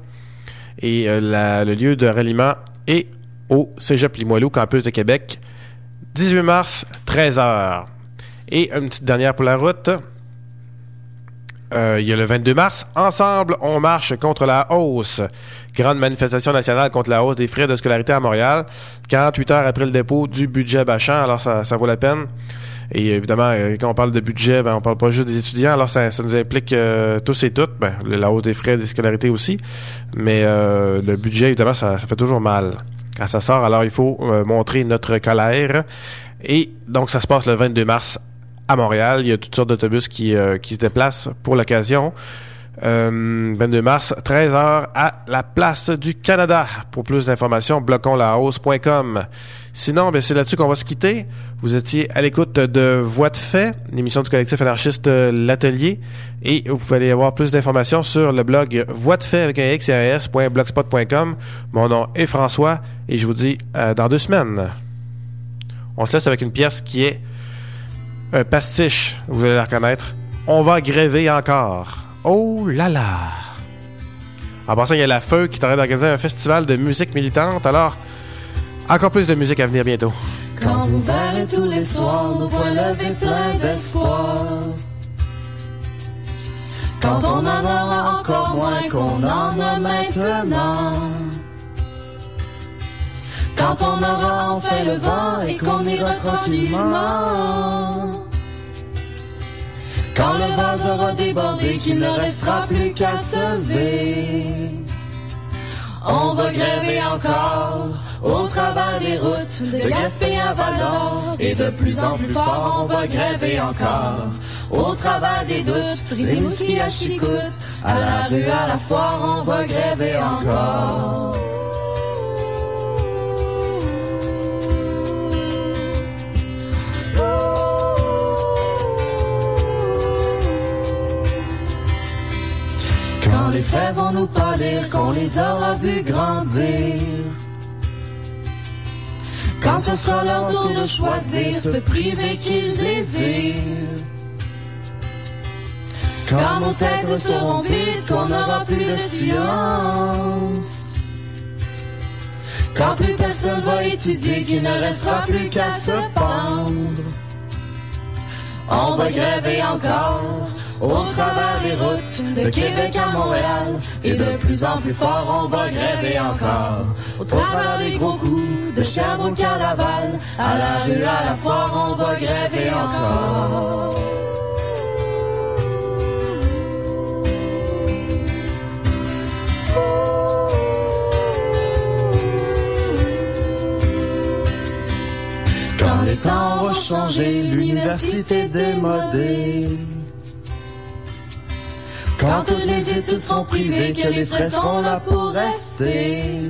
et euh, la, le lieu de ralliement est au Cégep Limoilou, campus de Québec. dix-huit mars, treize heures. Et une petite dernière pour la route. Euh, il y a le vingt-deux mars. Ensemble, on marche contre la hausse. Grande manifestation nationale contre la hausse des frais de scolarité à Montréal. quarante-huit heures après le dépôt du budget Bachand. Alors, ça, ça vaut la peine. Et évidemment, quand on parle de budget, ben, on parle pas juste des étudiants. Alors, ça, ça nous implique euh, tous et toutes. Ben, la hausse des frais de scolarité aussi. Mais euh, le budget, évidemment, ça, ça fait toujours mal. Quand ça sort, alors il faut euh, montrer notre colère. Et donc, ça se passe le vingt-deux mars à Montréal. Il y a toutes sortes d'autobus qui, euh, qui se déplacent pour l'occasion. Euh, vingt-deux mars, treize heures à la Place du Canada. Pour plus d'informations, bloquons la hausse point com. Sinon, ben, c'est là-dessus qu'on va se quitter. Vous étiez à l'écoute de Voix de fait, l'émission du collectif anarchiste L'Atelier. Et vous pouvez aller avoir plus d'informations sur le blog voix de fait avec un x et un s point blogspot point com. Mon nom est François et je vous dis euh, dans deux semaines. On se laisse avec une pièce qui est un pastiche, vous allez la reconnaître. On va gréver encore. Oh là là! En passant, il y a la F E U qui est en train d'organiser un festival de musique militante. Alors, encore plus de musique à venir bientôt. Quand vous verrez tous les soirs nos poings levés pleins d'espoir, quand on en aura encore moins qu'on en a maintenant, quand on aura enfin le vent et qu'on ira tranquillement, quand le vase aura débordé, qu'il ne restera plus qu'à se lever, on va gréver encore au travers des routes de Gaspé à Val-d'Or, et de plus en plus fort on va gréver encore au travers des doutes, Rimouski à Chicoute, à la rue, à la foire, on va gréver encore. Quand les faits vont nous pâlir, qu'on les aura vus grandir, quand ce sera leur tour de choisir ce privé qu'ils désirent, quand nos têtes seront vides, qu'on n'aura plus de silence, quand plus personne va étudier, qu'il ne restera plus qu'à se pendre, on va gréver encore au travers des routes de Québec à Montréal, et de plus en plus fort on va gréver encore au travers des gros coups de Sherbrooke à Laval, à la rue, à la foire, on va gréver encore. Quand les temps vont changer, l'université démodée, quand toutes les études sont privées, que les frais seront là pour rester,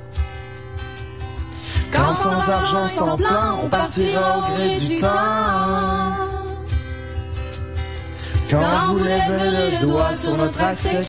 quand sans argent, sans plan, on partira au gré du temps, quand vous lèverez le doigt sur notre accès